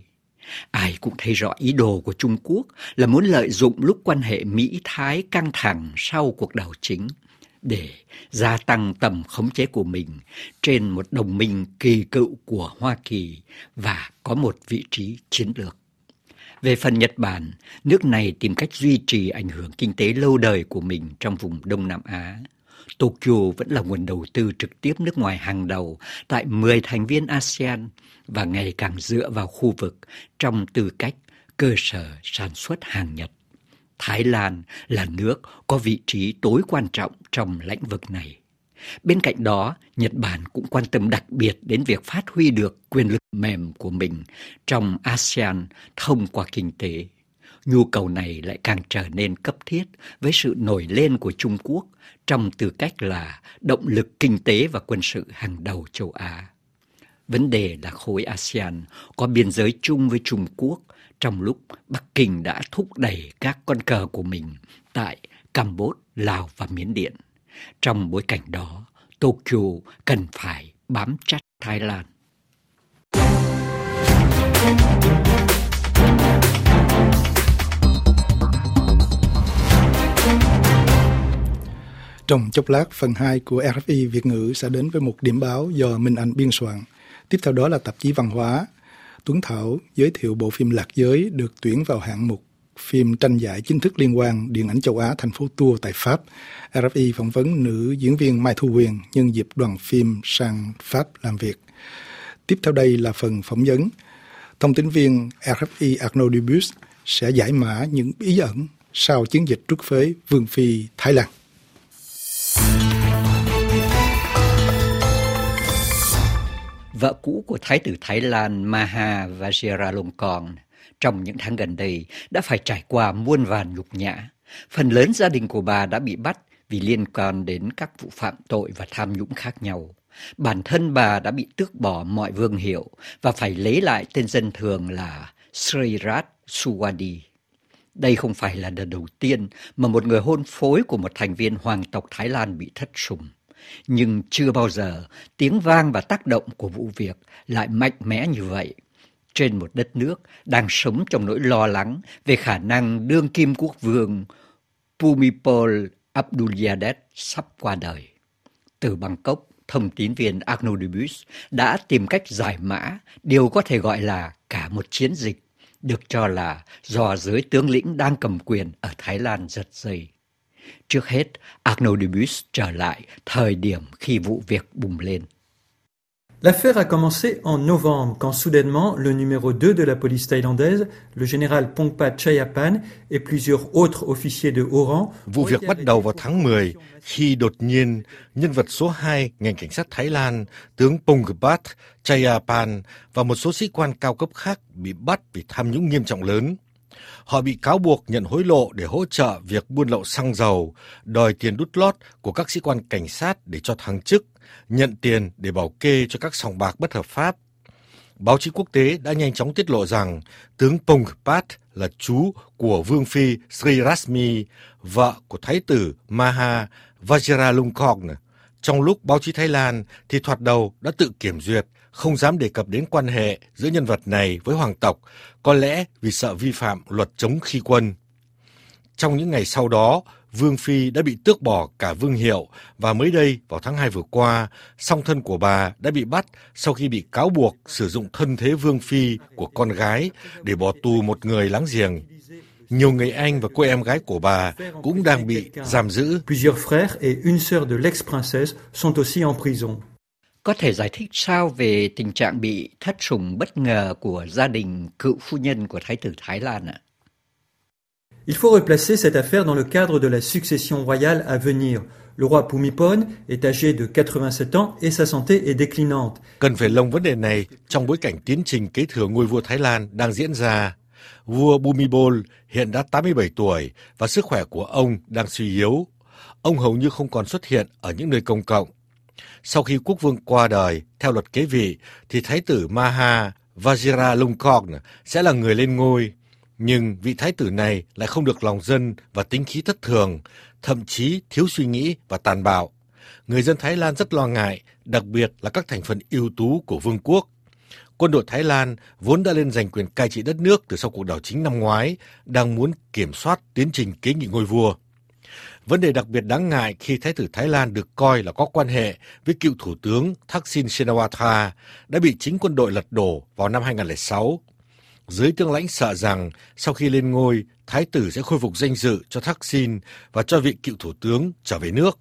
Ai cũng thấy rõ ý đồ của Trung Quốc là muốn lợi dụng lúc quan hệ Mỹ-Thái căng thẳng sau cuộc đảo chính để gia tăng tầm khống chế của mình trên một đồng minh kỳ cựu của Hoa Kỳ và có một vị trí chiến lược. Về phần Nhật Bản, nước này tìm cách duy trì ảnh hưởng kinh tế lâu đời của mình trong vùng Đông Nam Á. Tokyo vẫn là nguồn đầu tư trực tiếp nước ngoài hàng đầu tại mười thành viên a sê an và ngày càng dựa vào khu vực trong tư cách cơ sở sản xuất hàng Nhật. Thái Lan là nước có vị trí tối quan trọng trong lĩnh vực này. Bên cạnh đó, Nhật Bản cũng quan tâm đặc biệt đến việc phát huy được quyền lực mềm của mình trong a sê an thông qua kinh tế. Nhu cầu này lại càng trở nên cấp thiết với sự nổi lên của Trung Quốc trong tư cách là động lực kinh tế và quân sự hàng đầu châu Á. Vấn đề là khối a sê an có biên giới chung với Trung Quốc trong lúc Bắc Kinh đã thúc đẩy các con cờ của mình tại Campuchia, Lào và Miến Điện. Trong bối cảnh đó, Tokyo cần phải bám chặt Thái Lan. Trong chốc lát, phần hai của rờ ép i Việt ngữ sẽ đến với một điểm báo do Minh Anh biên soạn. Tiếp theo đó là tạp chí văn hóa. Tuấn Thảo giới thiệu bộ phim Lạc Giới được tuyển vào hạng mục phim tranh giải chính thức liên quan điện ảnh châu Á thành phố Tours tại Pháp. rờ ép i phỏng vấn nữ diễn viên Mai Thu Huyền nhân dịp đoàn phim sang Pháp làm việc. Tiếp theo đây là phần phỏng vấn. Thông tín viên rờ ép i Arnaud Dubus sẽ giải mã những bí ẩn sau chiến dịch trút phế Vương phi Thái Lan. Vợ cũ của Thái tử Thái Lan Maha Vajiralongkorn trong những tháng gần đây đã phải trải qua muôn vàn nhục nhã. Phần lớn gia đình của bà đã bị bắt vì liên quan đến các vụ phạm tội và tham nhũng khác nhau. Bản thân bà đã bị tước bỏ mọi vương hiệu và phải lấy lại tên dân thường là Srirat Suwadi. Đây không phải là lần đầu tiên mà một người hôn phối của một thành viên hoàng tộc Thái Lan bị thất sủng. Nhưng chưa bao giờ tiếng vang và tác động của vụ việc lại mạnh mẽ như vậy, trên một đất nước đang sống trong nỗi lo lắng về khả năng đương kim quốc vương Bhumibol Adulyadej sắp qua đời. Từ Bangkok, thông tín viên Arnaud Dubus đã tìm cách giải mã điều có thể gọi là cả một chiến dịch, được cho là do giới tướng lĩnh đang cầm quyền ở Thái Lan giật dây. Trước hết, Arnaud Dubus trở lại thời điểm khi vụ việc bùng lên. L'affaire a commencé en novembre quand soudainement le numéro deux de la police thaïlandaise, le général Pongpat Chayapan et plusieurs autres officiers de haut rang. Vụ việc bắt đầu vào tháng mười khi đột nhiên nhân vật số hai ngành cảnh sát Thái Lan, tướng Pongpat Chayapan và một số sĩ quan cao cấp khác bị bắt vì tham nhũng nghiêm trọng lớn. Họ bị cáo buộc nhận hối lộ để hỗ trợ việc buôn lậu xăng dầu, đòi tiền đút lót của các sĩ quan cảnh sát để cho thăng chức, nhận tiền để bảo kê cho các sòng bạc bất hợp pháp. Báo chí quốc tế đã nhanh chóng tiết lộ rằng tướng Pongpat là chú của Vương phi Sri Rasmi, vợ của Thái tử Maha Vajiralongkorn. Trong lúc báo chí Thái Lan thì thoạt đầu đã tự kiểm duyệt, không dám đề cập đến quan hệ giữa nhân vật này với hoàng tộc, có lẽ vì sợ vi phạm luật chống khi quân. Trong những ngày sau đó, Vương phi đã bị tước bỏ cả vương hiệu và mới đây vào tháng hai vừa qua, song thân của bà đã bị bắt sau khi bị cáo buộc sử dụng thân thế vương phi của con gái để bỏ tù một người láng giềng. Nhiều người anh và cô em gái của bà cũng đang bị giam giữ. Plusieurs frères et une sœur de l'ex-princesse sont aussi en prison. Có thể giải thích sao về tình trạng bị thất sủng bất ngờ của gia đình cựu phu nhân của Thái tử Thái Lan ạ? Il faut replacer cette affaire dans le cadre de la succession royale à venir. Le roi Bhumibol est âgé de quatre-vingt-sept ans et sa santé est déclinante. Cần phải lồng vấn đề này trong bối cảnh tiến trình kế thừa ngôi vua Thái Lan đang diễn ra. Vua Bhumibol hiện đã tám mươi bảy tuổi và sức khỏe của ông đang suy yếu. Ông hầu như không còn xuất hiện ở những nơi công cộng. Sau khi quốc vương qua đời, theo luật kế vị, thì Thái tử Maha Vajiralongkorn sẽ là người lên ngôi. Nhưng vị thái tử này lại không được lòng dân và tính khí thất thường, thậm chí thiếu suy nghĩ và tàn bạo. Người dân Thái Lan rất lo ngại, đặc biệt là các thành phần ưu tú của vương quốc. Quân đội Thái Lan vốn đã lên giành quyền cai trị đất nước từ sau cuộc đảo chính năm ngoái, đang muốn kiểm soát tiến trình kế nghị ngôi vua. Vấn đề đặc biệt đáng ngại khi Thái tử Thái Lan được coi là có quan hệ với cựu thủ tướng Thaksin Shinawatra đã bị chính quân đội lật đổ vào năm hai nghìn không trăm lẻ sáu. Giới tướng lãnh sợ rằng sau khi lên ngôi, Thái tử sẽ khôi phục danh dự cho Thaksin và cho vị cựu thủ tướng trở về nước.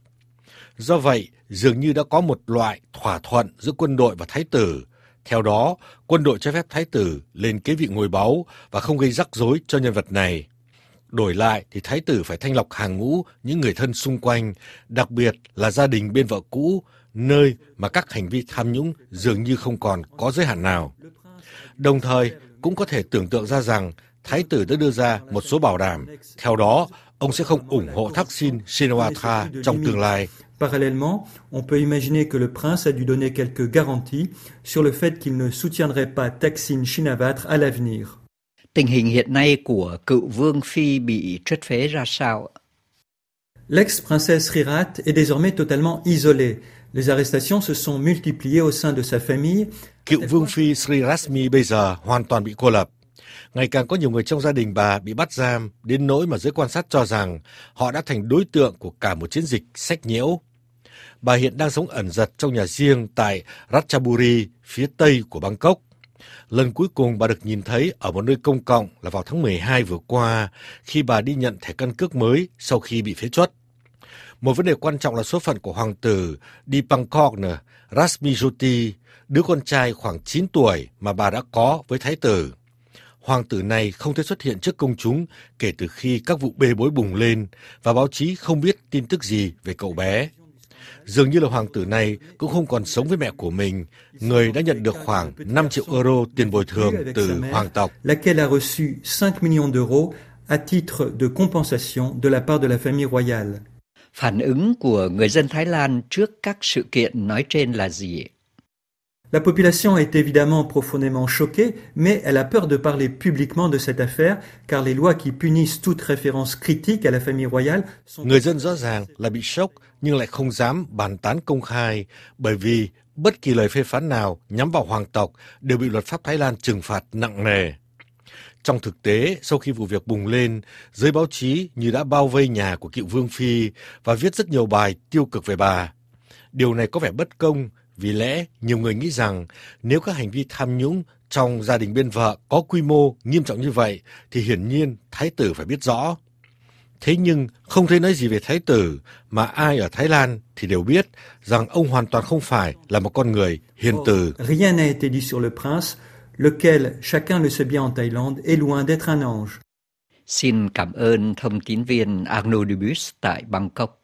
Do vậy, dường như đã có một loại thỏa thuận giữa quân đội và Thái tử. Theo đó, quân đội cho phép Thái tử lên kế vị ngôi báu và không gây rắc rối cho nhân vật này. Đổi lại thì Thái tử phải thanh lọc hàng ngũ những người thân xung quanh, đặc biệt là gia đình bên vợ cũ, nơi mà các hành vi tham nhũng dường như không còn có giới hạn nào. Đồng thời, cũng có thể tưởng tượng ra rằng Thái tử đã đưa ra một số bảo đảm. Theo đó, ông sẽ không ủng hộ Thaksin Shinawatra trong tương lai. Parallèlement, on peut imaginer que le prince a dû donner quelques garanties sur le fait qu'il ne soutiendrait pas Thaksin Shinawatra à l'avenir. Tình hình hiện nay của cựu vương phi bị truất phế ra sao? L'ex-princesse Srirat est désormais totalement isolée. Les arrestations se sont multipliées au sein de sa famille. Cựu vương phi Sri Rasmi bây giờ hoàn toàn bị cô lập. Ngày càng có nhiều người trong gia đình bà bị bắt giam, đến nỗi mà giới quan sát cho rằng họ đã thành đối tượng của cả một chiến dịch sách nhiễu. Bà hiện đang sống ẩn dật trong nhà riêng tại Ratchaburi, phía tây của Bangkok. Lần cuối cùng bà được nhìn thấy ở một nơi công cộng là vào tháng mười hai vừa qua, khi bà đi nhận thẻ căn cước mới sau khi bị phế truất. Một vấn đề quan trọng là số phận của hoàng tử Dipangkorn Rasmijoti, đứa con trai khoảng chín tuổi mà bà đã có với thái tử. Hoàng tử này không thể xuất hiện trước công chúng kể từ khi các vụ bê bối bùng lên và báo chí không biết tin tức gì về cậu bé. Dường như là hoàng tử này cũng không còn sống với mẹ của mình, người đã nhận được khoảng năm triệu euro tiền bồi thường từ hoàng tộc. Laquelle a reçu cinq millions d'euros à titre de compensation de la part de la famille royale. Phản ứng của người dân Thái Lan trước các sự kiện nói trên là gì? La population est évidemment profondément choquée, mais elle a peur de parler publiquement de cette affaire, car les lois qui punissent toute référence critique à la famille royale sont... Người dân rõ ràng là bị sốc nhưng lại không dám bàn tán công khai, bởi vì bất kỳ lời phê phán nào nhắm vào hoàng tộc đều bị luật pháp Thái Lan trừng phạt nặng nề. Trong thực tế, sau khi vụ việc bùng lên, giới báo chí như đã bao vây nhà của cựu vương phi và viết rất nhiều bài tiêu cực về bà. Điều này có vẻ bất công, vì lẽ nhiều người nghĩ rằng nếu các hành vi tham nhũng trong gia đình bên vợ có quy mô nghiêm trọng như vậy thì hiển nhiên thái tử phải biết rõ. Thế nhưng không thấy nói gì về thái tử, mà ai ở Thái Lan thì đều biết rằng ông hoàn toàn không phải là một con người hiền từ. Rien n'a été dit sur le prince, lequel, chacun le sait bien en Thaïlande, est loin d'être un ange. Xin cảm ơn thông tín viên Arnaud Dubus tại Bangkok.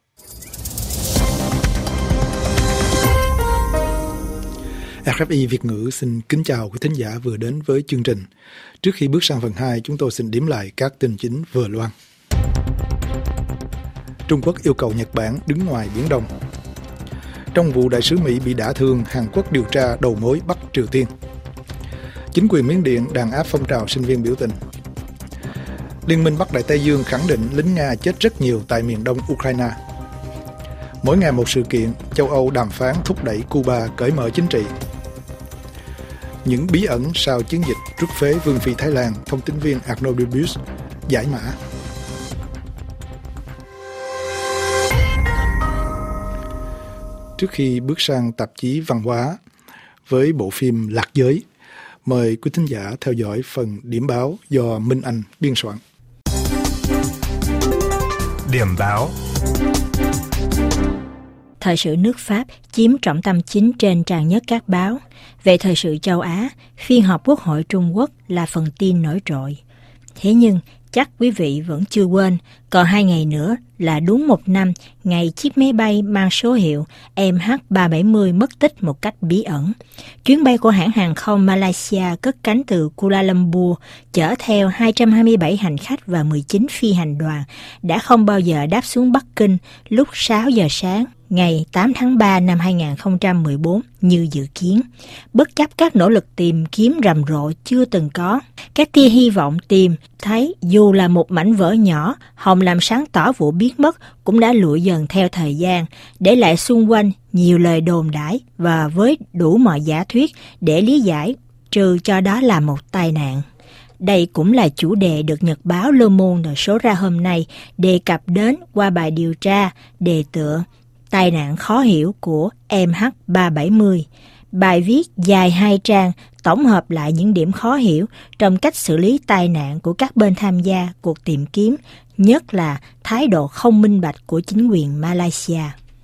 rờ ép i Việt ngữ xin kính chào quý thính giả vừa đến với chương trình. Trước khi bước sang phần hai, chúng tôi xin điểm lại các tin chính vừa loan. Trung Quốc yêu cầu Nhật Bản đứng ngoài Biển Đông. Trong vụ đại sứ Mỹ bị đả thương, Hàn Quốc điều tra đầu mối Bắc Triều Tiên. Chính quyền Miến Điện đàn áp phong trào sinh viên biểu tình. Liên minh Bắc Đại Tây Dương khẳng định lính Nga chết rất nhiều tại miền đông Ukraine. Mỗi ngày một sự kiện, châu Âu đàm phán thúc đẩy Cuba cởi mở chính trị. Những bí ẩn sau chiến dịch rút phế Vương phi Thái Lan, thông tín viên Arnaud Dubus giải mã. Trước khi bước sang tạp chí văn hóa với bộ phim Lạc Giới, mời quý thính giả theo dõi phần điểm báo do Minh Anh biên soạn. Điểm báo. Thời sự nước Pháp chiếm trọng tâm chính trên trang nhất các báo. Về thời sự châu Á, phiên họp Quốc hội Trung Quốc là phần tin nổi trội. Thế nhưng, chắc quý vị vẫn chưa quên, còn hai ngày nữa là đúng một năm ngày chiếc máy bay mang số hiệu M H ba bảy không mất tích một cách bí ẩn. Chuyến bay của hãng hàng không Malaysia cất cánh từ Kuala Lumpur chở theo hai trăm hai mươi bảy hành khách và mười chín phi hành đoàn đã không bao giờ đáp xuống Bắc Kinh lúc sáu giờ sáng ngày tám tháng ba năm hai nghìn không trăm mười bốn như dự kiến. Bất chấp các nỗ lực tìm kiếm rầm rộ chưa từng có, các tia hy vọng tìm thấy dù là một mảnh vỡ nhỏ hòng làm sáng tỏ vụ biến mất cũng đã lụi dần theo thời gian, để lại xung quanh nhiều lời đồn đãi và với đủ mọi giả thuyết để lý giải, trừ cho đó là một tai nạn. Đây cũng là chủ đề được nhật báo Le Monde số ra hôm nay đề cập đến qua bài điều tra đề tựa Tai nạn khó hiểu của M H ba bảy không. Bài viết dài hai trang tổng hợp lại những điểm khó hiểu trong cách xử lý tai nạn của các bên tham gia cuộc tìm kiếm, nhất là thái độ không minh bạch của chính quyền Malaysia.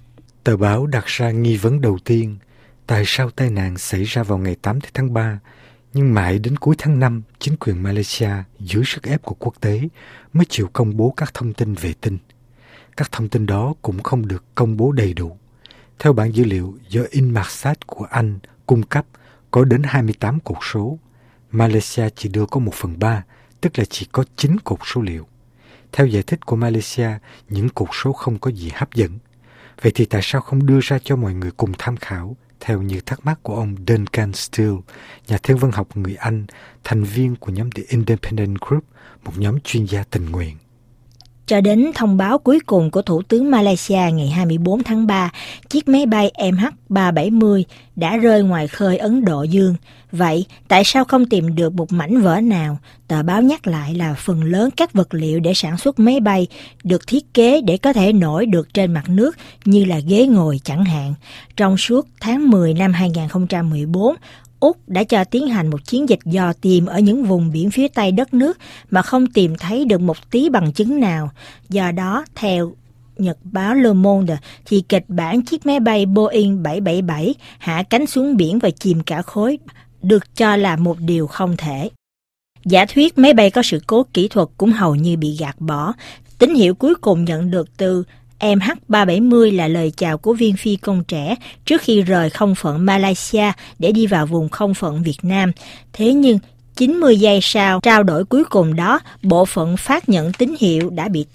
Tờ báo đặt ra nghi vấn đầu tiên, tại sao tai nạn xảy ra vào ngày tám tháng ba, nhưng mãi đến cuối tháng năm, chính quyền Malaysia dưới sức ép của quốc tế mới chịu công bố các thông tin vệ tinh. Các thông tin đó cũng không được công bố đầy đủ. Theo bản dữ liệu do Inmarsat của Anh cung cấp, có đến hai mươi tám cột số. Malaysia chỉ đưa có một phần ba, tức là chỉ có chín cột số liệu. Theo giải thích của Malaysia, những cột số không có gì hấp dẫn. Vậy thì tại sao không đưa ra cho mọi người cùng tham khảo, theo như thắc mắc của ông Duncan Steele, nhà thiên văn học người Anh, thành viên của nhóm The Independent Group, một nhóm chuyên gia tình nguyện. Cho đến thông báo cuối cùng của Thủ tướng Malaysia ngày hai mươi bốn tháng ba, chiếc máy bay M H ba bảy không đã rơi ngoài khơi Ấn Độ Dương. Vậy, tại sao không tìm được một mảnh vỡ nào? Tờ báo nhắc lại là phần lớn các vật liệu để sản xuất máy bay được thiết kế để có thể nổi được trên mặt nước, như là ghế ngồi chẳng hạn. Trong suốt tháng mười năm hai nghìn không trăm mười bốn, Úc đã cho tiến hành một chiến dịch dò tìm ở những vùng biển phía tây đất nước mà không tìm thấy được một tí bằng chứng nào. Do đó, theo nhật báo Le Monde, thì kịch bản chiếc máy bay Boeing bảy bảy bảy hạ cánh xuống biển và chìm cả khối được cho là một điều không thể. Giả thuyết máy bay có sự cố kỹ thuật cũng hầu như bị gạt bỏ. Tín hiệu cuối cùng nhận được từ M H ba bảy không là lời chào của viên phi công trẻ trước khi rời không phận Malaysia để đi vào vùng không phận Việt Nam. Thế nhưng, chín mươi giây sau trao đổi cuối cùng đó, bộ phận phát nhận tín hiệu đã bị tắt,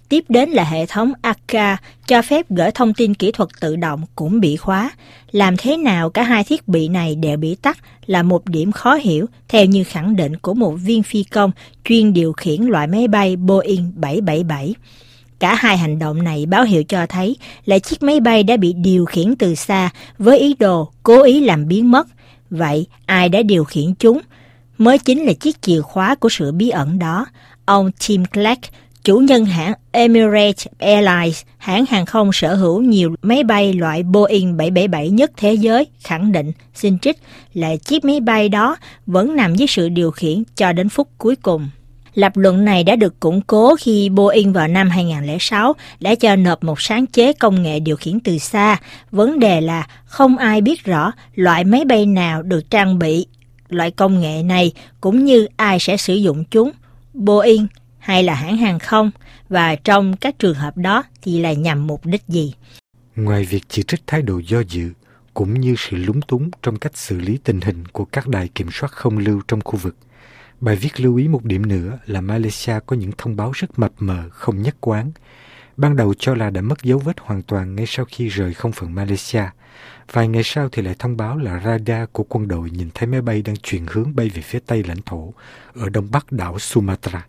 Tiếp đến là hệ thống a ca cho phép gửi thông tin kỹ thuật tự động cũng bị khóa. Làm thế nào cả hai thiết bị này đều bị tắt là một điểm khó hiểu, theo như khẳng định của một viên phi công chuyên điều khiển loại máy bay Boeing bảy bảy bảy. Cả hai hành động này báo hiệu cho thấy là chiếc máy bay đã bị điều khiển từ xa với ý đồ cố ý làm biến mất. Vậy ai đã điều khiển chúng? Mới chính là chiếc chìa khóa của sự bí ẩn đó. Ông Tim Clark, chủ nhân hãng Emirates Airlines, hãng hàng không sở hữu nhiều máy bay loại Boeing bảy bảy bảy nhất thế giới, khẳng định, xin trích, là chiếc máy bay đó vẫn nằm dưới sự điều khiển cho đến phút cuối cùng. Lập luận này đã được củng cố khi Boeing vào năm hai không không sáu đã cho nộp một sáng chế công nghệ điều khiển từ xa. Vấn đề là không ai biết rõ loại máy bay nào được trang bị loại công nghệ này, cũng như ai sẽ sử dụng chúng, Boeing hay là hãng hàng không, và trong các trường hợp đó thì là nhằm mục đích gì. Ngoài việc chỉ trích thái độ do dự, cũng như sự lúng túng trong cách xử lý tình hình của các đài kiểm soát không lưu trong khu vực, bài viết lưu ý một điểm nữa là Malaysia có những thông báo rất mập mờ, không nhất quán. Ban đầu cho là đã mất dấu vết hoàn toàn ngay sau khi rời không phận Malaysia. Vài ngày sau thì lại thông báo là radar của quân đội nhìn thấy máy bay đang chuyển hướng bay về phía tây lãnh thổ, ở đông bắc đảo Sumatra.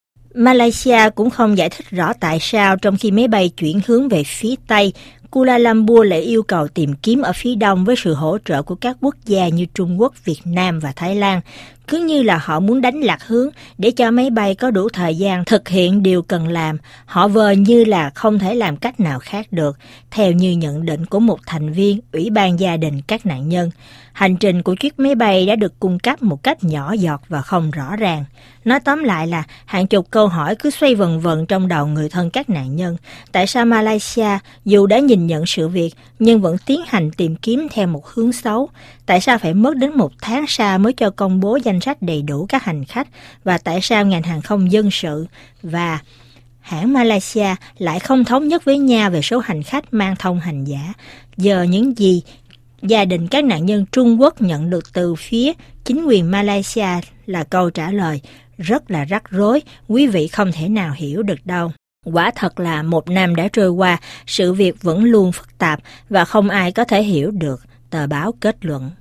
Malaysia cũng không giải thích rõ tại sao trong khi máy bay chuyển hướng về phía tây, Kuala Lumpur lại yêu cầu tìm kiếm ở phía đông với sự hỗ trợ của các quốc gia như Trung Quốc, Việt Nam và Thái Lan. Cứ như là họ muốn đánh lạc hướng để cho máy bay có đủ thời gian thực hiện điều cần làm. Họ vờ như là không thể làm cách nào khác được, theo như nhận định của một thành viên Ủy ban gia đình các nạn nhân. Hành trình của chiếc máy bay đã được cung cấp một cách nhỏ giọt và không rõ ràng. Nói tóm lại là hàng chục câu hỏi cứ xoay vần vần trong đầu người thân các nạn nhân. Tại sao Malaysia, dù đã nhìn nhận sự việc, nhưng vẫn tiến hành tìm kiếm theo một hướng xấu? Tại sao phải mất đến một tháng sau mới cho công bố danh sách đầy đủ các hành khách? Và tại sao ngành hàng không dân sự và hãng Malaysia lại không thống nhất với nhau về số hành khách mang thông hành giả? Giờ những gì gia đình các nạn nhân Trung Quốc nhận được từ phía chính quyền Malaysia là câu trả lời rất là rắc rối, quý vị không thể nào hiểu được đâu. Quả thật là một năm đã trôi qua, sự việc vẫn luôn phức tạp và không ai có thể hiểu được, tờ báo kết luận.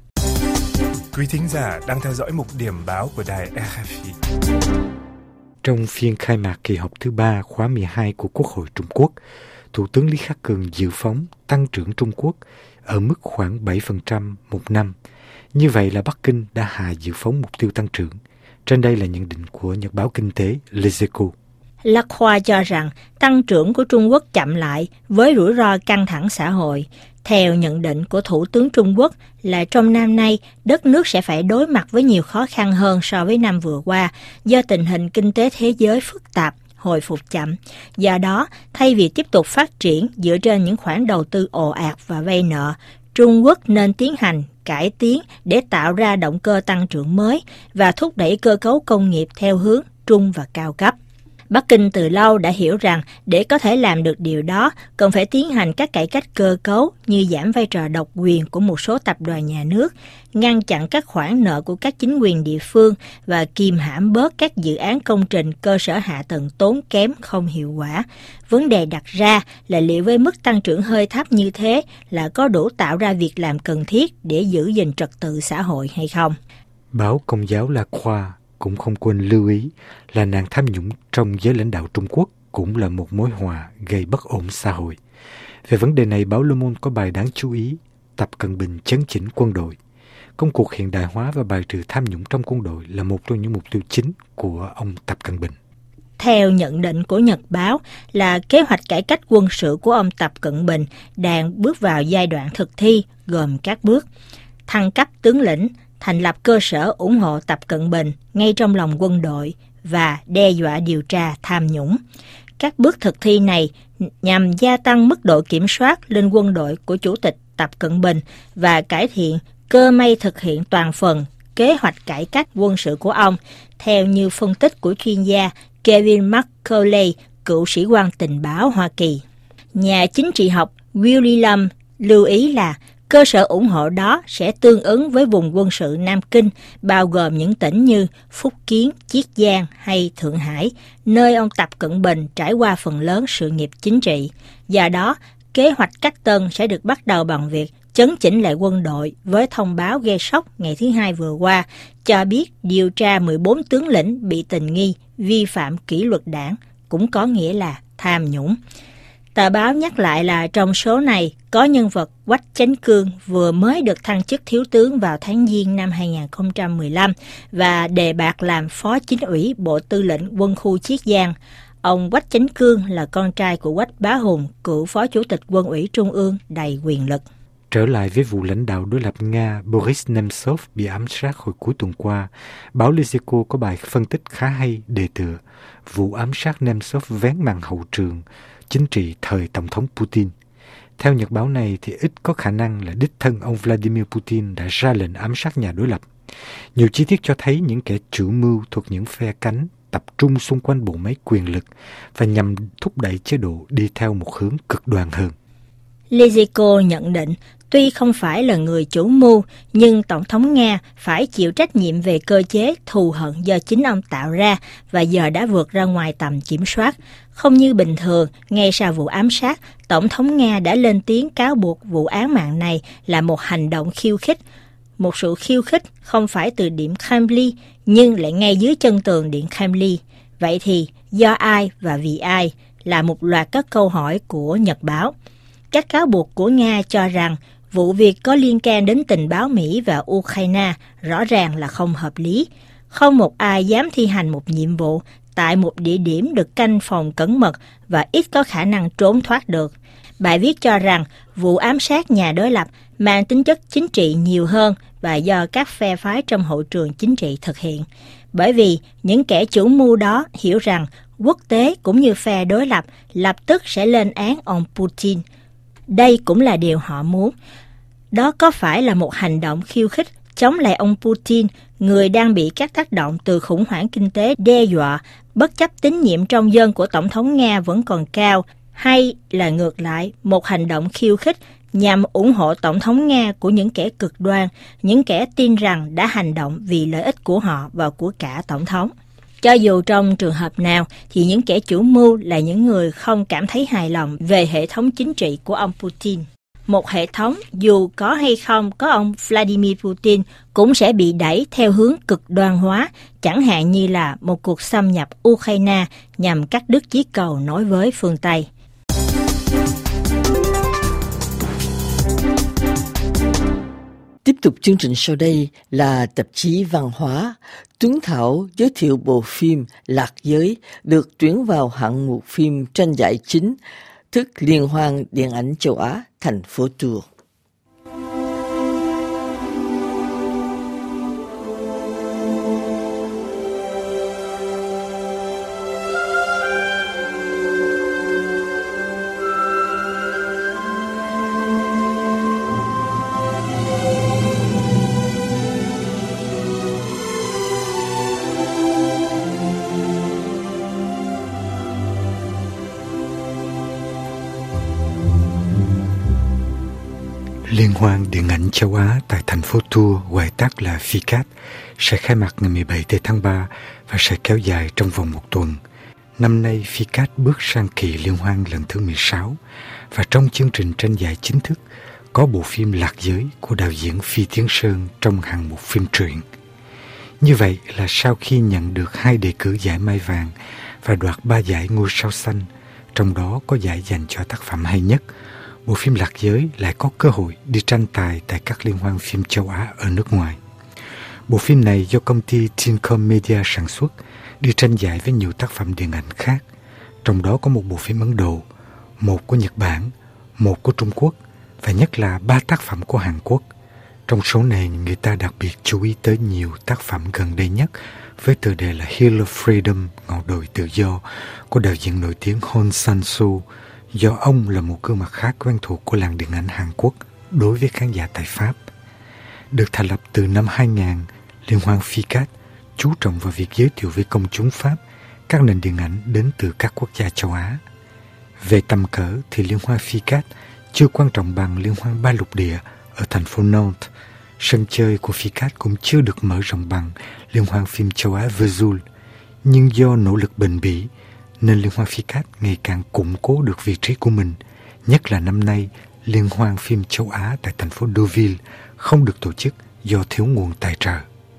Quý thính giả đang theo dõi mục điểm báo của đài rờ ép i. Trong phiên khai mạc kỳ họp thứ ba khóa mười hai của Quốc hội Trung Quốc, Thủ tướng Lý Khắc Cường dự phóng tăng trưởng Trung Quốc ở mức khoảng bảy phần trăm một năm. Như vậy là Bắc Kinh đã hạ dự phóng mục tiêu tăng trưởng. Trên đây là nhận định của Nhật báo Kinh tế Les Echos. Lạc Khoa cho rằng tăng trưởng của Trung Quốc chậm lại với rủi ro căng thẳng xã hội. Theo nhận định của Thủ tướng Trung Quốc là trong năm nay, đất nước sẽ phải đối mặt với nhiều khó khăn hơn so với năm vừa qua do tình hình kinh tế thế giới phức tạp, hồi phục chậm. Do đó, thay vì tiếp tục phát triển dựa trên những khoản đầu tư ồ ạt và vay nợ, Trung Quốc nên tiến hành cải tiến để tạo ra động cơ tăng trưởng mới và thúc đẩy cơ cấu công nghiệp theo hướng trung và cao cấp. Bắc Kinh từ lâu đã hiểu rằng để có thể làm được điều đó, cần phải tiến hành các cải cách cơ cấu như giảm vai trò độc quyền của một số tập đoàn nhà nước, ngăn chặn các khoản nợ của các chính quyền địa phương và kìm hãm bớt các dự án công trình cơ sở hạ tầng tốn kém không hiệu quả. Vấn đề đặt ra là liệu với mức tăng trưởng hơi thấp như thế là có đủ tạo ra việc làm cần thiết để giữ gìn trật tự xã hội hay không? Báo Công giáo La Croix cũng không quên lưu ý là nạn tham nhũng trong giới lãnh đạo Trung Quốc cũng là một mối họa gây bất ổn xã hội. Về vấn đề này, báo Le Monde có bài đáng chú ý: Tập Cận Bình chấn chỉnh quân đội. Công cuộc hiện đại hóa và bài trừ tham nhũng trong quân đội là một trong những mục tiêu chính của ông Tập Cận Bình. Theo nhận định của Nhật báo là kế hoạch cải cách quân sự của ông Tập Cận Bình đang bước vào giai đoạn thực thi, gồm các bước: thăng cấp tướng lĩnh, thành lập cơ sở ủng hộ Tập Cận Bình ngay trong lòng quân đội và đe dọa điều tra tham nhũng. Các bước thực thi này nhằm gia tăng mức độ kiểm soát lên quân đội của Chủ tịch Tập Cận Bình và cải thiện cơ may thực hiện toàn phần kế hoạch cải cách quân sự của ông, theo như phân tích của chuyên gia Kevin McCauley, cựu sĩ quan tình báo Hoa Kỳ. Nhà chính trị học William lưu ý là Cơ sở ủng hộ đó sẽ tương ứng với vùng quân sự Nam Kinh, bao gồm những tỉnh như Phúc Kiến, Chiết Giang hay Thượng Hải, nơi ông Tập Cận Bình trải qua phần lớn sự nghiệp chính trị. Do đó, kế hoạch Cát Tân sẽ được bắt đầu bằng việc chấn chỉnh lại quân đội với thông báo gây sốc ngày thứ Hai vừa qua, cho biết điều tra mười bốn tướng lĩnh bị tình nghi vi phạm kỷ luật đảng, cũng có nghĩa là tham nhũng. Tờ báo nhắc lại là trong số này có nhân vật Quách Chánh Cương vừa mới được thăng chức thiếu tướng vào tháng Giêng năm hai không một lăm và đề bạt làm phó chính ủy Bộ Tư lệnh Quân khu Chiết Giang. Ông Quách Chánh Cương là con trai của Quách Bá Hùng, cựu phó chủ tịch Quân ủy Trung ương đầy quyền lực. Trở lại với vụ lãnh đạo đối lập Nga Boris Nemtsov bị ám sát hồi cuối tuần qua, báo Liziko có bài phân tích khá hay đề tựa vụ ám sát Nemtsov vén màn hậu trường chính trị thời Tổng thống Putin. Theo nhật báo này thì ít có khả năng là đích thân ông Vladimir Putin đã ra lệnh ám sát nhà đối lập. Nhiều chi tiết cho thấy những kẻ chủ mưu thuộc những phe cánh tập trung xung quanh bộ máy quyền lực và nhằm thúc đẩy chế độ đi theo một hướng cực đoan hơn. Liziko nhận định, tuy không phải là người chủ mưu, nhưng Tổng thống Nga phải chịu trách nhiệm về cơ chế thù hận do chính ông tạo ra và giờ đã vượt ra ngoài tầm kiểm soát. Không như bình thường, ngay sau vụ ám sát, Tổng thống Nga đã lên tiếng cáo buộc vụ án mạng này là một hành động khiêu khích. Một sự khiêu khích không phải từ Điện Kremlin, nhưng lại ngay dưới chân tường Điện Kremlin. Vậy thì, do ai và vì ai là một loạt các câu hỏi của Nhật báo. Các cáo buộc của Nga cho rằng vụ việc có liên can đến tình báo Mỹ và Ukraine rõ ràng là không hợp lý. Không một ai dám thi hành một nhiệm vụ tại một địa điểm được canh phòng cẩn mật và ít có khả năng trốn thoát được. Bài viết cho rằng vụ ám sát nhà đối lập mang tính chất chính trị nhiều hơn và do các phe phái trong hậu trường chính trị thực hiện. Bởi vì những kẻ chủ mưu đó hiểu rằng quốc tế cũng như phe đối lập lập tức sẽ lên án ông Putin. Đây cũng là điều họ muốn. Đó có phải là một hành động khiêu khích chống lại ông Putin, người đang bị các tác động từ khủng hoảng kinh tế đe dọa, bất chấp tín nhiệm trong dân của Tổng thống Nga vẫn còn cao, hay là ngược lại, một hành động khiêu khích nhằm ủng hộ Tổng thống Nga của những kẻ cực đoan, những kẻ tin rằng đã hành động vì lợi ích của họ và của cả Tổng thống. Cho dù trong trường hợp nào thì những kẻ chủ mưu là những người không cảm thấy hài lòng về hệ thống chính trị của ông Putin. Một hệ thống dù có hay không có ông Vladimir Putin cũng sẽ bị đẩy theo hướng cực đoan hóa, chẳng hạn như là một cuộc xâm nhập Ukraine nhằm cắt đứt chiếc cầu nối với phương Tây. Tiếp tục chương trình sau đây là tạp chí Văn hóa. Tuấn Thảo giới thiệu bộ phim Lạc Giới được tuyển vào hạng mục phim tranh giải chính, tức Liên hoan điện ảnh châu Á thành phố Tours. Liên hoan điện ảnh châu Á tại thành phố Tours, gọi tắt là FICAD, sẽ khai mạc ngày mười bảy tháng ba và sẽ kéo dài trong vòng một tuần. Năm nay, FICAD bước sang kỳ liên hoan lần thứ mười sáu và trong chương trình tranh giải chính thức có bộ phim Lạc Giới của đạo diễn Phi Tiến Sơn trong hạng mục phim truyện. Như vậy là sau khi nhận được hai đề cử giải Mai Vàng và đoạt ba giải Ngôi Sao Xanh, trong đó có giải dành cho tác phẩm hay nhất, bộ phim Lạc Giới lại có cơ hội đi tranh tài tại các liên hoan phim châu Á ở nước ngoài. Bộ phim này do công ty Tincom Media sản xuất, đi tranh giải với nhiều tác phẩm điện ảnh khác, trong đó có một bộ phim Ấn Độ, một của Nhật Bản, một của Trung Quốc và nhất là ba tác phẩm của Hàn Quốc. Trong số này, người ta đặc biệt chú ý tới nhiều tác phẩm gần đây nhất với tựa đề là Hill of Freedom, ngọn đồi tự do, của đạo diễn nổi tiếng Hong Sang-soo, do ông là một gương mặt khá quen thuộc của làng điện ảnh Hàn Quốc đối với khán giả tại Pháp. Được thành lập từ năm hai nghìn, Liên hoan FICAD chú trọng vào việc giới thiệu với công chúng Pháp các nền điện ảnh đến từ các quốc gia châu Á. Về tầm cỡ thì Liên hoan FICAD chưa quan trọng bằng Liên hoan Ba Lục Địa ở thành phố Nantes. Sân chơi của phi cát cũng chưa được mở rộng bằng Liên hoan phim châu Á Vesoul, nhưng do nỗ lực bền bỉ nên Liên hoan phi cát ngày càng củng cố được vị trí của mình. Nhất là năm nay, Liên hoan phim châu Á tại thành phố Deauville không được tổ chức do thiếu nguồn tài trợ.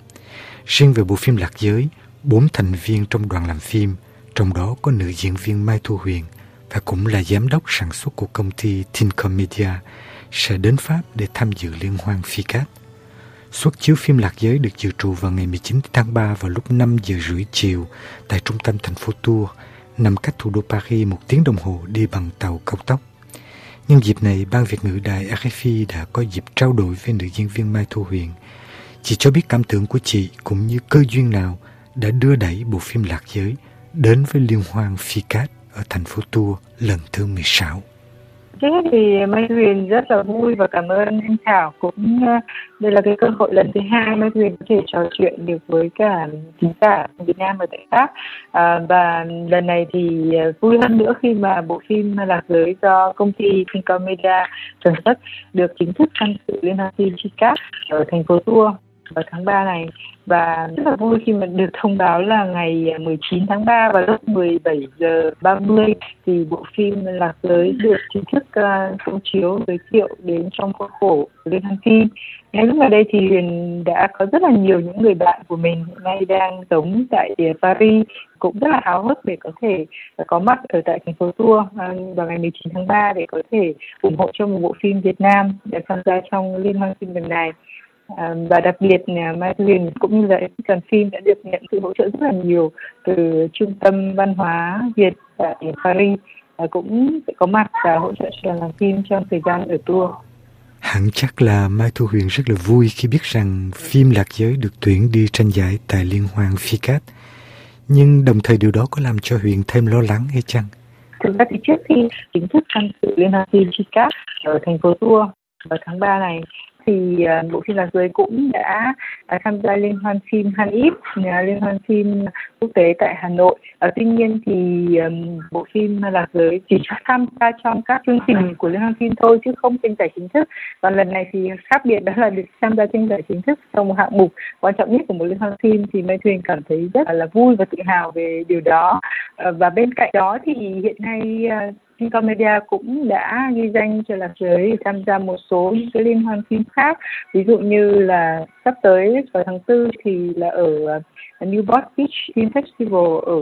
Riêng về bộ phim Lạc Giới, bốn thành viên trong đoàn làm phim, trong đó có nữ diễn viên Mai Thu Huyền và cũng là giám đốc sản xuất của công ty Thincom Media, sẽ đến Pháp để tham dự Liên hoan phi cát. Suất chiếu phim Lạc Giới được dự trù vào ngày mười chín tháng ba vào lúc năm giờ rưỡi chiều tại trung tâm thành phố Tours, nằm cách thủ đô Paris một tiếng đồng hồ đi bằng tàu cao tốc. Nhân dịp này, Ban Việt ngữ đài rờ ép i đã có dịp trao đổi với nữ diễn viên Mai Thu Huyền. Chị cho biết cảm tưởng của chị cũng như cơ duyên nào đã đưa đẩy bộ phim Lạc Giới đến với Liên hoan phi cát ở thành phố Tours lần thứ mười sáu. Trước hết thì Mai Thu Huyền rất là vui và cảm ơn anh Thảo. Cũng đây là cái cơ hội lần thứ hai Mai Thu Huyền có thể trò chuyện được với cả khán giả Việt Nam ở tại Pháp. À, và lần này thì vui hơn nữa khi mà bộ phim Lạc Giới do công ty Thincom Media sản xuất được chính thức tham dự Liên hoan phim phi cát ở thành phố Tours vào tháng ba này. Và rất là vui khi mà được thông báo là ngày mười chín tháng ba vào lúc mười bảy giờ ba mươi thì bộ phim Lạc Giới được chính thức uh, công chiếu giới thiệu đến trong khuôn khổ Liên hoan phim. Ngay lúc này đây thì Huyền đã có rất là nhiều những người bạn của mình hiện nay đang sống tại Paris, cũng rất là háo hức để có thể có mặt ở tại thành phố Tours vào ngày mười chín tháng ba để có thể ủng hộ cho một bộ phim Việt Nam để tham gia trong Liên hoan phim lần này. À, và đặc biệt là Mai Thu Huyền cũng như là đoàn phim đã được nhận sự hỗ trợ rất là nhiều từ Trung tâm Văn hóa Việt tại Paris, à, cũng sẽ có mặt và hỗ trợ cho đoàn làm phim trong thời gian ở tour. Hẳn chắc là Mai Thu Huyền rất là vui khi biết rằng phim Lạc Giới được tuyển đi tranh giải tại Liên hoan phi cát. Nhưng đồng thời điều đó có làm cho Huyền thêm lo lắng hay chăng? Thực ra thì trước khi chính thức tham dự Liên hoan phim phi cát ở thành phố Tours vào tháng ba này, thì uh, bộ phim Lạc Giới cũng đã uh, tham gia liên hoan phim Han Ít, uh, liên hoan phim quốc tế tại Hà Nội. Uh, tuy nhiên thì um, bộ phim Lạc Giới chỉ cho tham gia trong các chương trình của liên hoan phim thôi chứ không tranh giải chính thức. Và lần này thì khác biệt đó là được tham gia tranh giải chính thức trong một hạng mục quan trọng nhất của một liên hoan phim, thì Mai Thu Huyền cảm thấy rất là vui và tự hào về điều đó. Uh, và bên cạnh đó thì hiện nay uh, Thincom Media cũng đã ghi danh cho Lạc Giới để tham gia một số những cái liên hoan phim khác. Ví dụ như là sắp tới vào tháng tư thì là ở Newport Beach Film Festival ở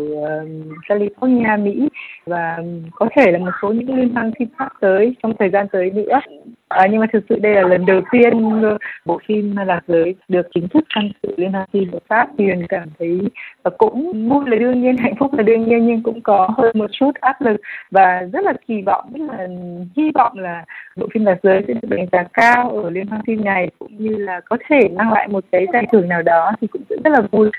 California, Mỹ, và có thể là một số những liên hoan phim khác tới trong thời gian tới nữa. À, nhưng mà thực sự đây là lần đầu tiên bộ phim Lạc Giới được chính thức tham dự liên hoan phim ở Pháp. Huyền cảm thấy cũng vui là đương nhiên, hạnh phúc là đương nhiên, nhưng cũng có hơi một chút áp lực và rất là kỳ vọng, rất là hy vọng là bộ phim Lạc Giới sẽ được đánh giá cao ở liên hoan phim này, cũng như là có thể mang lại một cái giải thưởng nào đó thì cũng rất là vui.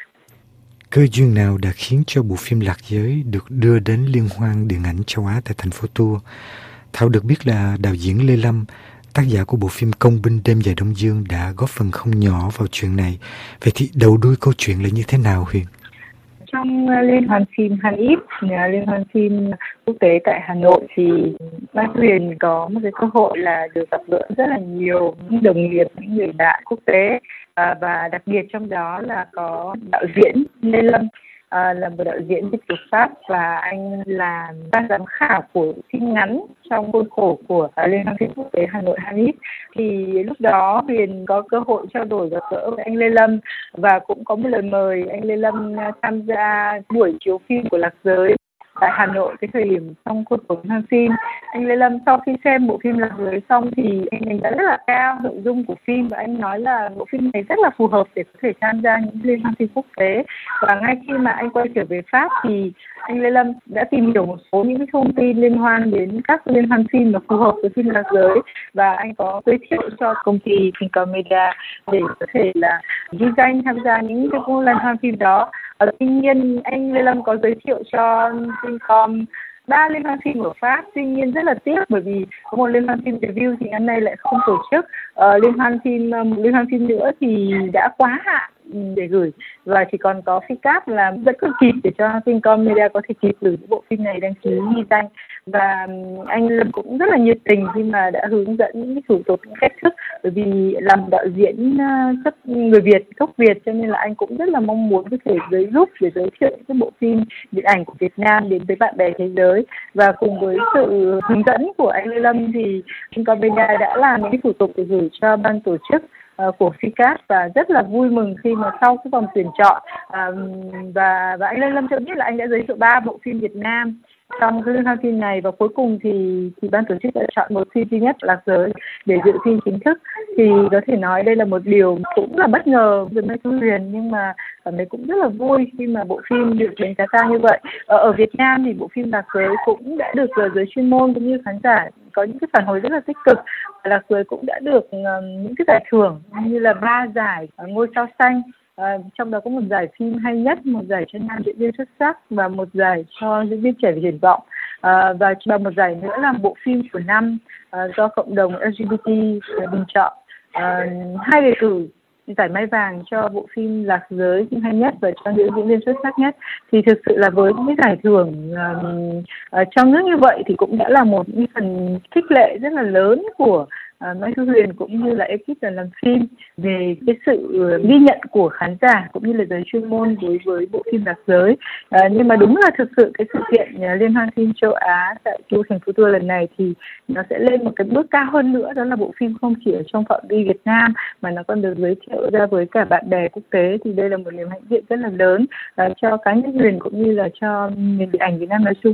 Cơ duyên nào đã khiến cho bộ phim Lạc Giới được đưa đến Liên hoan điện ảnh châu Á tại thành phố Tours? Thảo được biết là đạo diễn Lê Lâm, tác giả của bộ phim Công binh đêm dài Đông Dương, đã góp phần không nhỏ vào chuyện này. Vậy thì đầu đuôi câu chuyện là như thế nào, Huyền? Trong liên hoan phim Han Ít, liên hoan phim quốc tế tại Hà Nội, thì Mai Thu Huyền có một cái cơ hội là được gặp gỡ rất là nhiều những đồng nghiệp, những người bạn quốc tế, à, và đặc biệt trong đó là có đạo diễn Lê Lâm, à, là một đạo diễn Việt kiều Pháp, và anh là ban giám khảo của phim ngắn trong khuôn khổ của Liên hoan phim quốc tế Hà Nội Han Ít. Thì lúc đó Huyền có cơ hội trao đổi gặp gỡ với anh Lê Lâm, và cũng có một lời mời anh Lê Lâm tham gia buổi chiếu phim của Lạc Giới tại Hà Nội cái thời điểm trong khuôn khổ liên hoan phim. Anh Lê Lâm sau khi xem bộ phim Lạc Giới xong thì anh đánh giá rất là cao nội dung của phim, và anh nói là bộ phim này rất là phù hợp để có thể tham gia những liên hoan phim quốc tế. Và ngay khi mà anh quay trở về Pháp thì anh Lê Lâm đã tìm hiểu một số những cái thông tin liên quan đến các liên hoan phim mà phù hợp với phim Lạc Giới, và anh có giới thiệu cho công ty Thincom Media để có thể là ghi danh tham gia những cái liên hoan phim đó. Ở tuy nhiên anh Lê Lâm có giới thiệu cho Thincom ba liên hoan phim ở Pháp, tuy nhiên rất là tiếc bởi vì có một liên hoan phim debut thì năm nay lại không tổ chức. Ờ, liên hoan phim một liên hoan phim nữa thì đã quá hạn để gửi, và chỉ còn có FICAP là rất cực kịp để cho Vincom Media có thể kịp gửi bộ phim này đăng ký ghi danh. Và anh Lâm cũng rất là nhiệt tình khi mà đã hướng dẫn những cái thủ tục, những cách thức, bởi vì làm đạo diễn rất người Việt, gốc Việt, cho nên là anh cũng rất là mong muốn có thể giới giúp để giới thiệu những cái bộ phim điện ảnh của Việt Nam đến với bạn bè thế giới. Và cùng với sự hướng dẫn của anh Lê Lâm thì Vincom Media đã làm những cái thủ tục để gửi cho ban tổ chức của FICAP, và rất là vui mừng khi mà sau cái vòng tuyển chọn à, và và anh Lê Lâm cho biết là anh đã giới thiệu ba bộ phim Việt Nam trong cái liên hoan phim này, và cuối cùng thì thì ban tổ chức đã chọn một phim duy nhất, Lạc Giới, để dự thi chính thức. Thì có thể nói đây là một điều cũng là bất ngờ với Mai Thu Huyền, nhưng mà cảm thấy cũng rất là vui khi mà bộ phim được đánh giá cao như vậy. Ở, ở Việt Nam thì bộ phim Lạc Giới cũng đã được giới chuyên môn cũng như khán giả có những cái phản hồi rất là tích cực. Lạc Giới cũng đã được um, những cái giải thưởng như là ba giải uh, ngôi sao xanh. À, trong đó có một giải phim hay nhất, một giải cho nam diễn viên xuất sắc và một giải cho diễn viên trẻ triển vọng, à, và, và một giải nữa là bộ phim của năm à, do cộng đồng lờ giê bê tê bình chọn. À, hai đề cử giải Mai Vàng cho bộ phim Lạc Giới phim hay nhất và cho nữ diễn viên xuất sắc nhất. Thì thực sự là với những cái giải thưởng uh, uh, trong nước như vậy thì cũng đã là một cái phần khích lệ rất là lớn của À, Mai Thu Huyền cũng như là ekip đoàn làm phim về cái sự ghi nhận của khán giả cũng như là giới chuyên môn đối với bộ phim Lạc Giới. À, nhưng mà đúng là thực sự cái sự kiện liên hoan phim châu Á tại Tour thành phố Tour lần này thì nó sẽ lên một cái bước cao hơn nữa, đó là bộ phim không chỉ ở trong phạm vi Việt Nam mà nó còn được giới thiệu ra với cả bạn bè quốc tế. Thì đây là một niềm hãnh diện rất là lớn à, cho cá nhân Huyền cũng như là cho nền điện ảnh Việt Nam nói chung.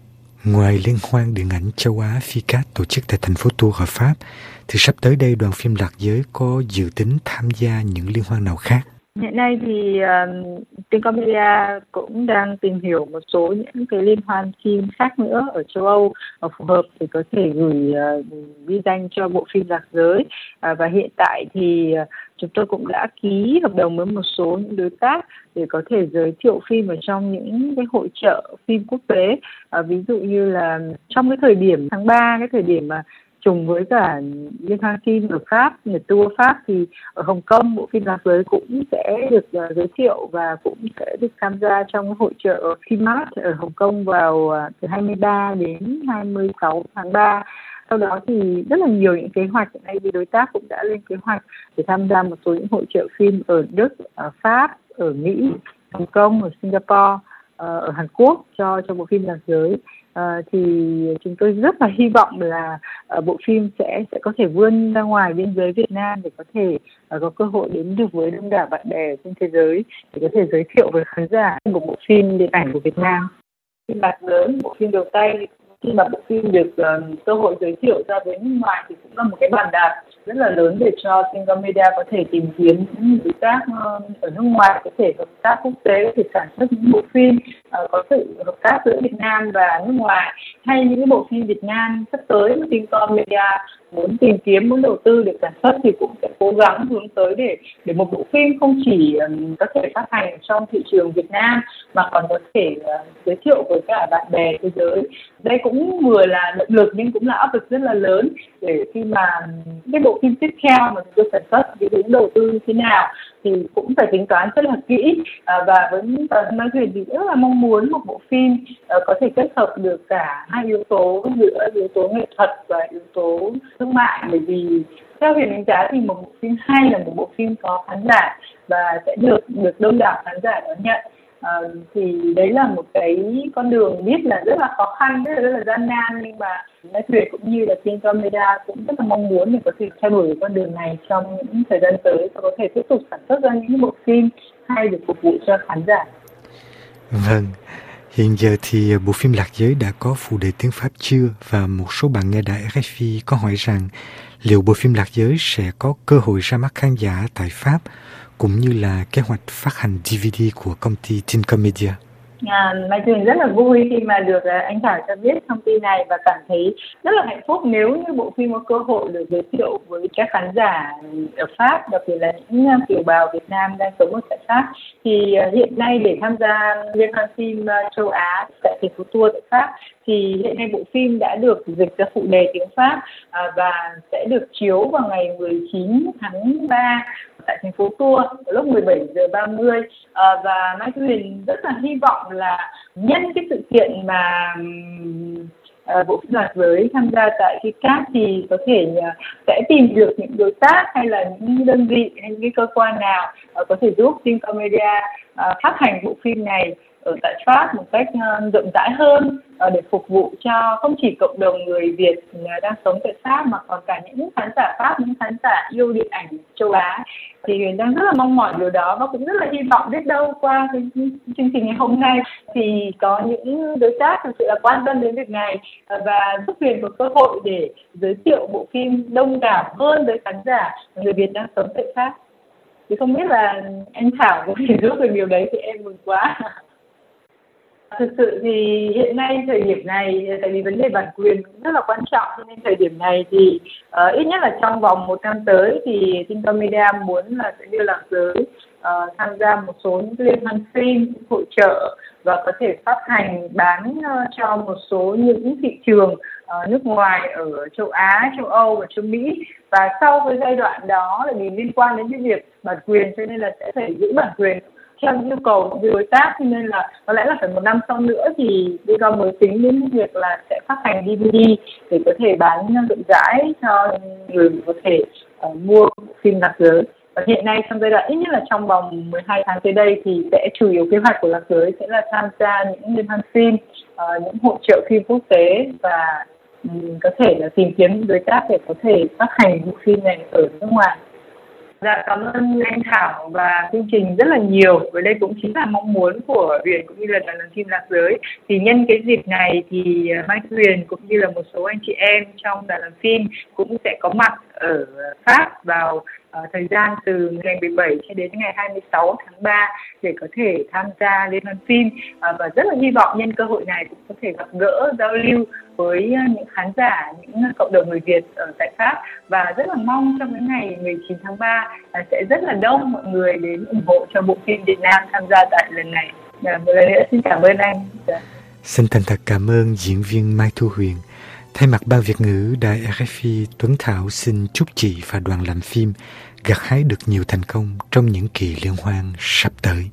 Ngoài Liên hoan điện ảnh châu Á FICAP tổ chức tại thành phố Tours ở Pháp, thì sắp tới đây đoàn phim Lạc Giới có dự tính tham gia những liên hoan nào khác? Hiện nay thì uh, Vincom Media cũng đang tìm hiểu một số những cái liên hoan phim khác nữa ở châu Âu phù hợp để có thể gửi uh, ghi danh cho bộ phim Lạc Giới. Uh, và hiện tại thì uh, chúng tôi cũng đã ký hợp đồng với một số những đối tác để có thể giới thiệu phim ở trong những cái hội chợ phim quốc tế. À, ví dụ như là trong cái thời điểm tháng ba, cái thời điểm mà trùng với cả liên hoan phim ở Pháp, Nhật Tour Pháp, thì ở Hồng Kông bộ phim Lạc Giới cũng sẽ được uh, giới thiệu và cũng sẽ được tham gia trong cái hội chợ Phimart ở Hồng Kông vào uh, từ hai mươi ba đến hai mươi sáu tháng ba. Sau đó thì rất là nhiều những kế hoạch, hiện nay thì đối tác cũng đã lên kế hoạch để tham gia một số những hội chợ phim ở Đức, ở Pháp, ở Mỹ, Hồng Kông, ở Singapore, ở Hàn Quốc cho cho bộ phim Lạc Giới. À, thì chúng tôi rất là hy vọng là uh, bộ phim sẽ sẽ có thể vươn ra ngoài biên giới Việt Nam để có thể uh, có cơ hội đến được với đông đảo bạn bè trên thế giới để có thể giới thiệu với khán giả một bộ phim điện ảnh của Việt Nam. Phim Lạc Giới, bộ phim đầu tay, khi mà bộ phim được uh, cơ hội giới thiệu ra với nước ngoài thì cũng là một cái bàn đạp rất là lớn để cho Vincom Media có thể tìm kiếm những đối tác uh, ở nước ngoài, có thể hợp tác quốc tế, có thể sản xuất những bộ phim uh, có sự hợp tác giữa Việt Nam và nước ngoài, hay những cái bộ phim Việt Nam sắp tới mà Vincom Media muốn tìm kiếm, muốn đầu tư để sản xuất thì cũng sẽ cố gắng hướng tới để để một bộ phim không chỉ um, có thể phát hành trong thị trường Việt Nam mà còn có thể uh, giới thiệu với cả bạn bè thế giới. Đây cũng vừa là động lực nhưng cũng là áp lực rất là lớn để khi mà cái bộ phim tiếp theo mà chúng tôi sản xuất thì hướng đầu tư như thế nào thì cũng phải tính toán rất là kỹ. À, và với Mai Huyền thì rất là mong muốn một bộ phim uh, có thể kết hợp được cả hai yếu tố, giữa yếu tố nghệ thuật và yếu tố thương mại, bởi vì theo Huyền đánh giá thì một bộ phim hay là một bộ phim có khán giả và sẽ được được đông đảo khán giả đón nhận. À, thì đấy là một cái con đường biết là rất là khó khăn, rất là, rất là gian nan, nhưng mà Mai Huyền cũng như là Vincom Media cũng rất là mong muốn để có thể theo đuổi con đường này trong những thời gian tới và có thể tiếp tục sản xuất ra những bộ phim hay để phục vụ cho khán giả. Vâng, hiện giờ thì bộ phim Lạc Giới đã có phụ đề tiếng Pháp chưa? Và một số bạn nghe đài rờ ép i có hỏi rằng liệu bộ phim Lạc Giới sẽ có cơ hội ra mắt khán giả tại Pháp, cũng như là kế hoạch phát hành đê vê đê của công ty Vincom Media. À, Mai Huyền rất là vui khi mà được anh Thảo cho biết thông tin này và cảm thấy rất là hạnh phúc nếu như bộ phim có cơ hội được giới thiệu với các khán giả ở Pháp, đặc biệt là những kiều bào Việt Nam đang sống ở tại Pháp. Thì hiện nay để tham gia liên hoan phim châu Á tại thành phố Tours tại Pháp thì hiện nay bộ phim đã được dịch ra phụ đề tiếng Pháp à, và sẽ được chiếu vào ngày mười chín tháng ba tại thành phố Tours lúc mười bảy giờ ba mươi à, và Mai Thu Huyền rất là hy vọng là nhân cái sự kiện mà À, bộ phim Lạc Giới tham gia tại cái cát thì có thể uh, sẽ tìm được những đối tác hay là những đơn vị hay những cái cơ quan nào uh, có thể giúp Team Comedia uh, phát hành bộ phim này ở tại Pháp một cách uh, rộng rãi hơn uh, để phục vụ cho không chỉ cộng đồng người Việt uh, đang sống tại Pháp mà còn cả những khán giả Pháp, những khán giả yêu điện ảnh châu Á. Thì Huyền đang rất là mong mỏi điều đó và cũng rất là hy vọng biết đâu qua cái chương trình ngày hôm nay thì có những đối tác thực sự là quan tâm đến việc này và giúp Huyền có cơ hội để giới thiệu bộ phim đông đảo hơn với khán giả người Việt đang sống tại Pháp. Thì không biết là anh Thảo có thể giúp được điều đấy thì em mừng quá. Thực sự thì hiện nay thời điểm này, tại vì vấn đề bản quyền cũng rất là quan trọng, cho nên thời điểm này thì uh, ít nhất là trong vòng một năm tới thì Team Comedia muốn là sẽ đưa Lạc Giới uh, tham gia một số những liên hoan phim, hội chợ và có thể phát hành bán uh, cho một số những thị trường uh, nước ngoài ở châu Á, châu Âu và châu Mỹ. Và sau cái giai đoạn đó là vì liên quan đến cái việc bản quyền cho nên là sẽ phải giữ bản quyền theo yêu cầu của đối tác, cho nên là có lẽ là phải một năm sau nữa thì bây giờ mới tính đến việc là sẽ phát hành đê vê đê để có thể bán rộng rãi cho người có thể uh, mua phim Lạc Giới. Và hiện nay trong giai đoạn ít nhất là trong vòng mười hai tháng tới đây thì sẽ chủ yếu kế hoạch của Lạc Giới sẽ là tham gia những liên hoan phim, uh, những hội chợ phim quốc tế và um, có thể là tìm kiếm những đối tác để có thể phát hành bộ phim này ở nước ngoài. Dạ, cảm ơn anh Thảo và chương trình rất là nhiều. Và đây cũng chính là mong muốn của Huyền cũng như là đoàn làm phim Lạc Giới. Thì nhân cái dịp này thì Mai Thu Huyền cũng như là một số anh chị em trong đoàn làm phim cũng sẽ có mặt ở Pháp vào uh, thời gian từ ngày mười bảy cho đến ngày hai mươi sáu tháng ba để có thể tham gia liên hoan phim uh, và rất là hy vọng nhân cơ hội này cũng có thể gặp gỡ, giao lưu với những khán giả, những cộng đồng người Việt ở tại Pháp và rất là mong trong những ngày mười chín tháng ba sẽ rất là đông mọi người đến ủng hộ cho bộ phim Việt Nam tham gia tại lần này. Một lần nữa xin cảm ơn anh. Xin thành thật cảm ơn diễn viên Mai Thu Huyền. Thay mặt ban Việt ngữ Đài rờ ép i, Tuấn Thảo xin chúc chị và đoàn làm phim gặt hái được nhiều thành công trong những kỳ liên hoan sắp tới.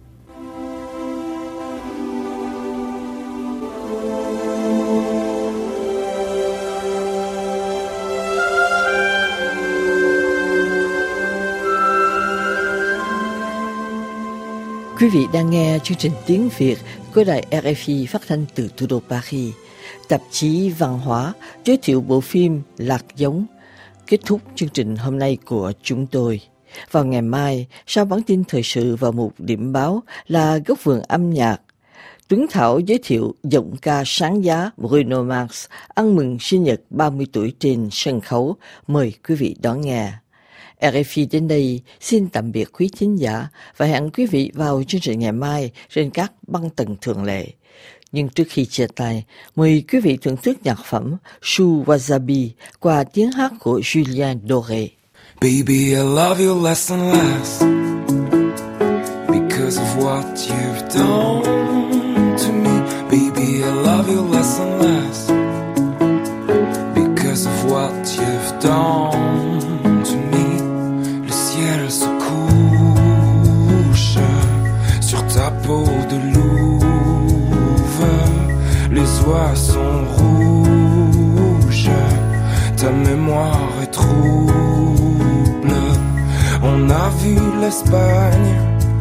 Quý vị đang nghe chương trình tiếng Việt của đài rờ ép i phát thanh từ thủ đô Paris. Tạp chí Văn hóa giới thiệu bộ phim Lạc Giống. Kết thúc chương trình hôm nay của chúng tôi. Vào ngày mai, sau bản tin thời sự và một điểm báo là Góc vườn âm nhạc, Tuấn Thảo giới thiệu giọng ca sáng giá Bruno Mars ăn mừng sinh nhật ba mươi tuổi trên sân khấu. Mời quý vị đón nghe. rờ ép i đến đây xin tạm biệt quý thính giả và hẹn quý vị vào chương trình ngày mai trên các băng tần thường lệ. Nhưng trước khi chia tay, mời quý vị thưởng thức nhạc phẩm Su Wasabi qua tiếng hát của Julien Doré. Baby, I love you less and less because of what you've done to me. Baby, I love you less and less because of what you've done to me. Le ciel se couche sur ta peau de louve. Les oies sont rouges, ta mémoire est trouble. On a vu l'Espagne,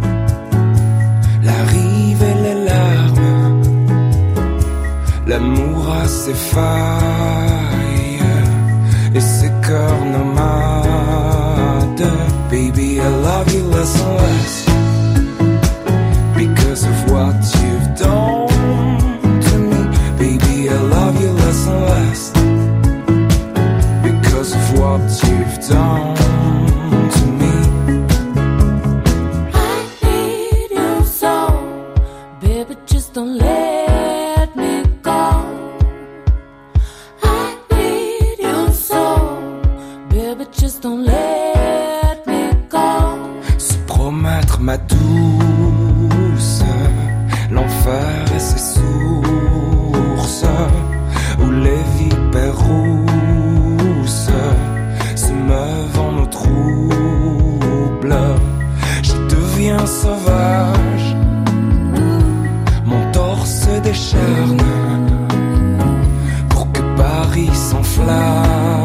la rive et les larmes. L'amour a ses failles et ses cœurs nomades. Baby, I love you less and less because of what you've done to me. Baby, I love you less and less because of what you've done to me. I need you so, baby, just don't let me go. I need you so, baby, just don't let me go. Se promettre ma douce, l'enfer et ses sources. devient sauvage, mon torse décharne pour que Paris s'enflamme.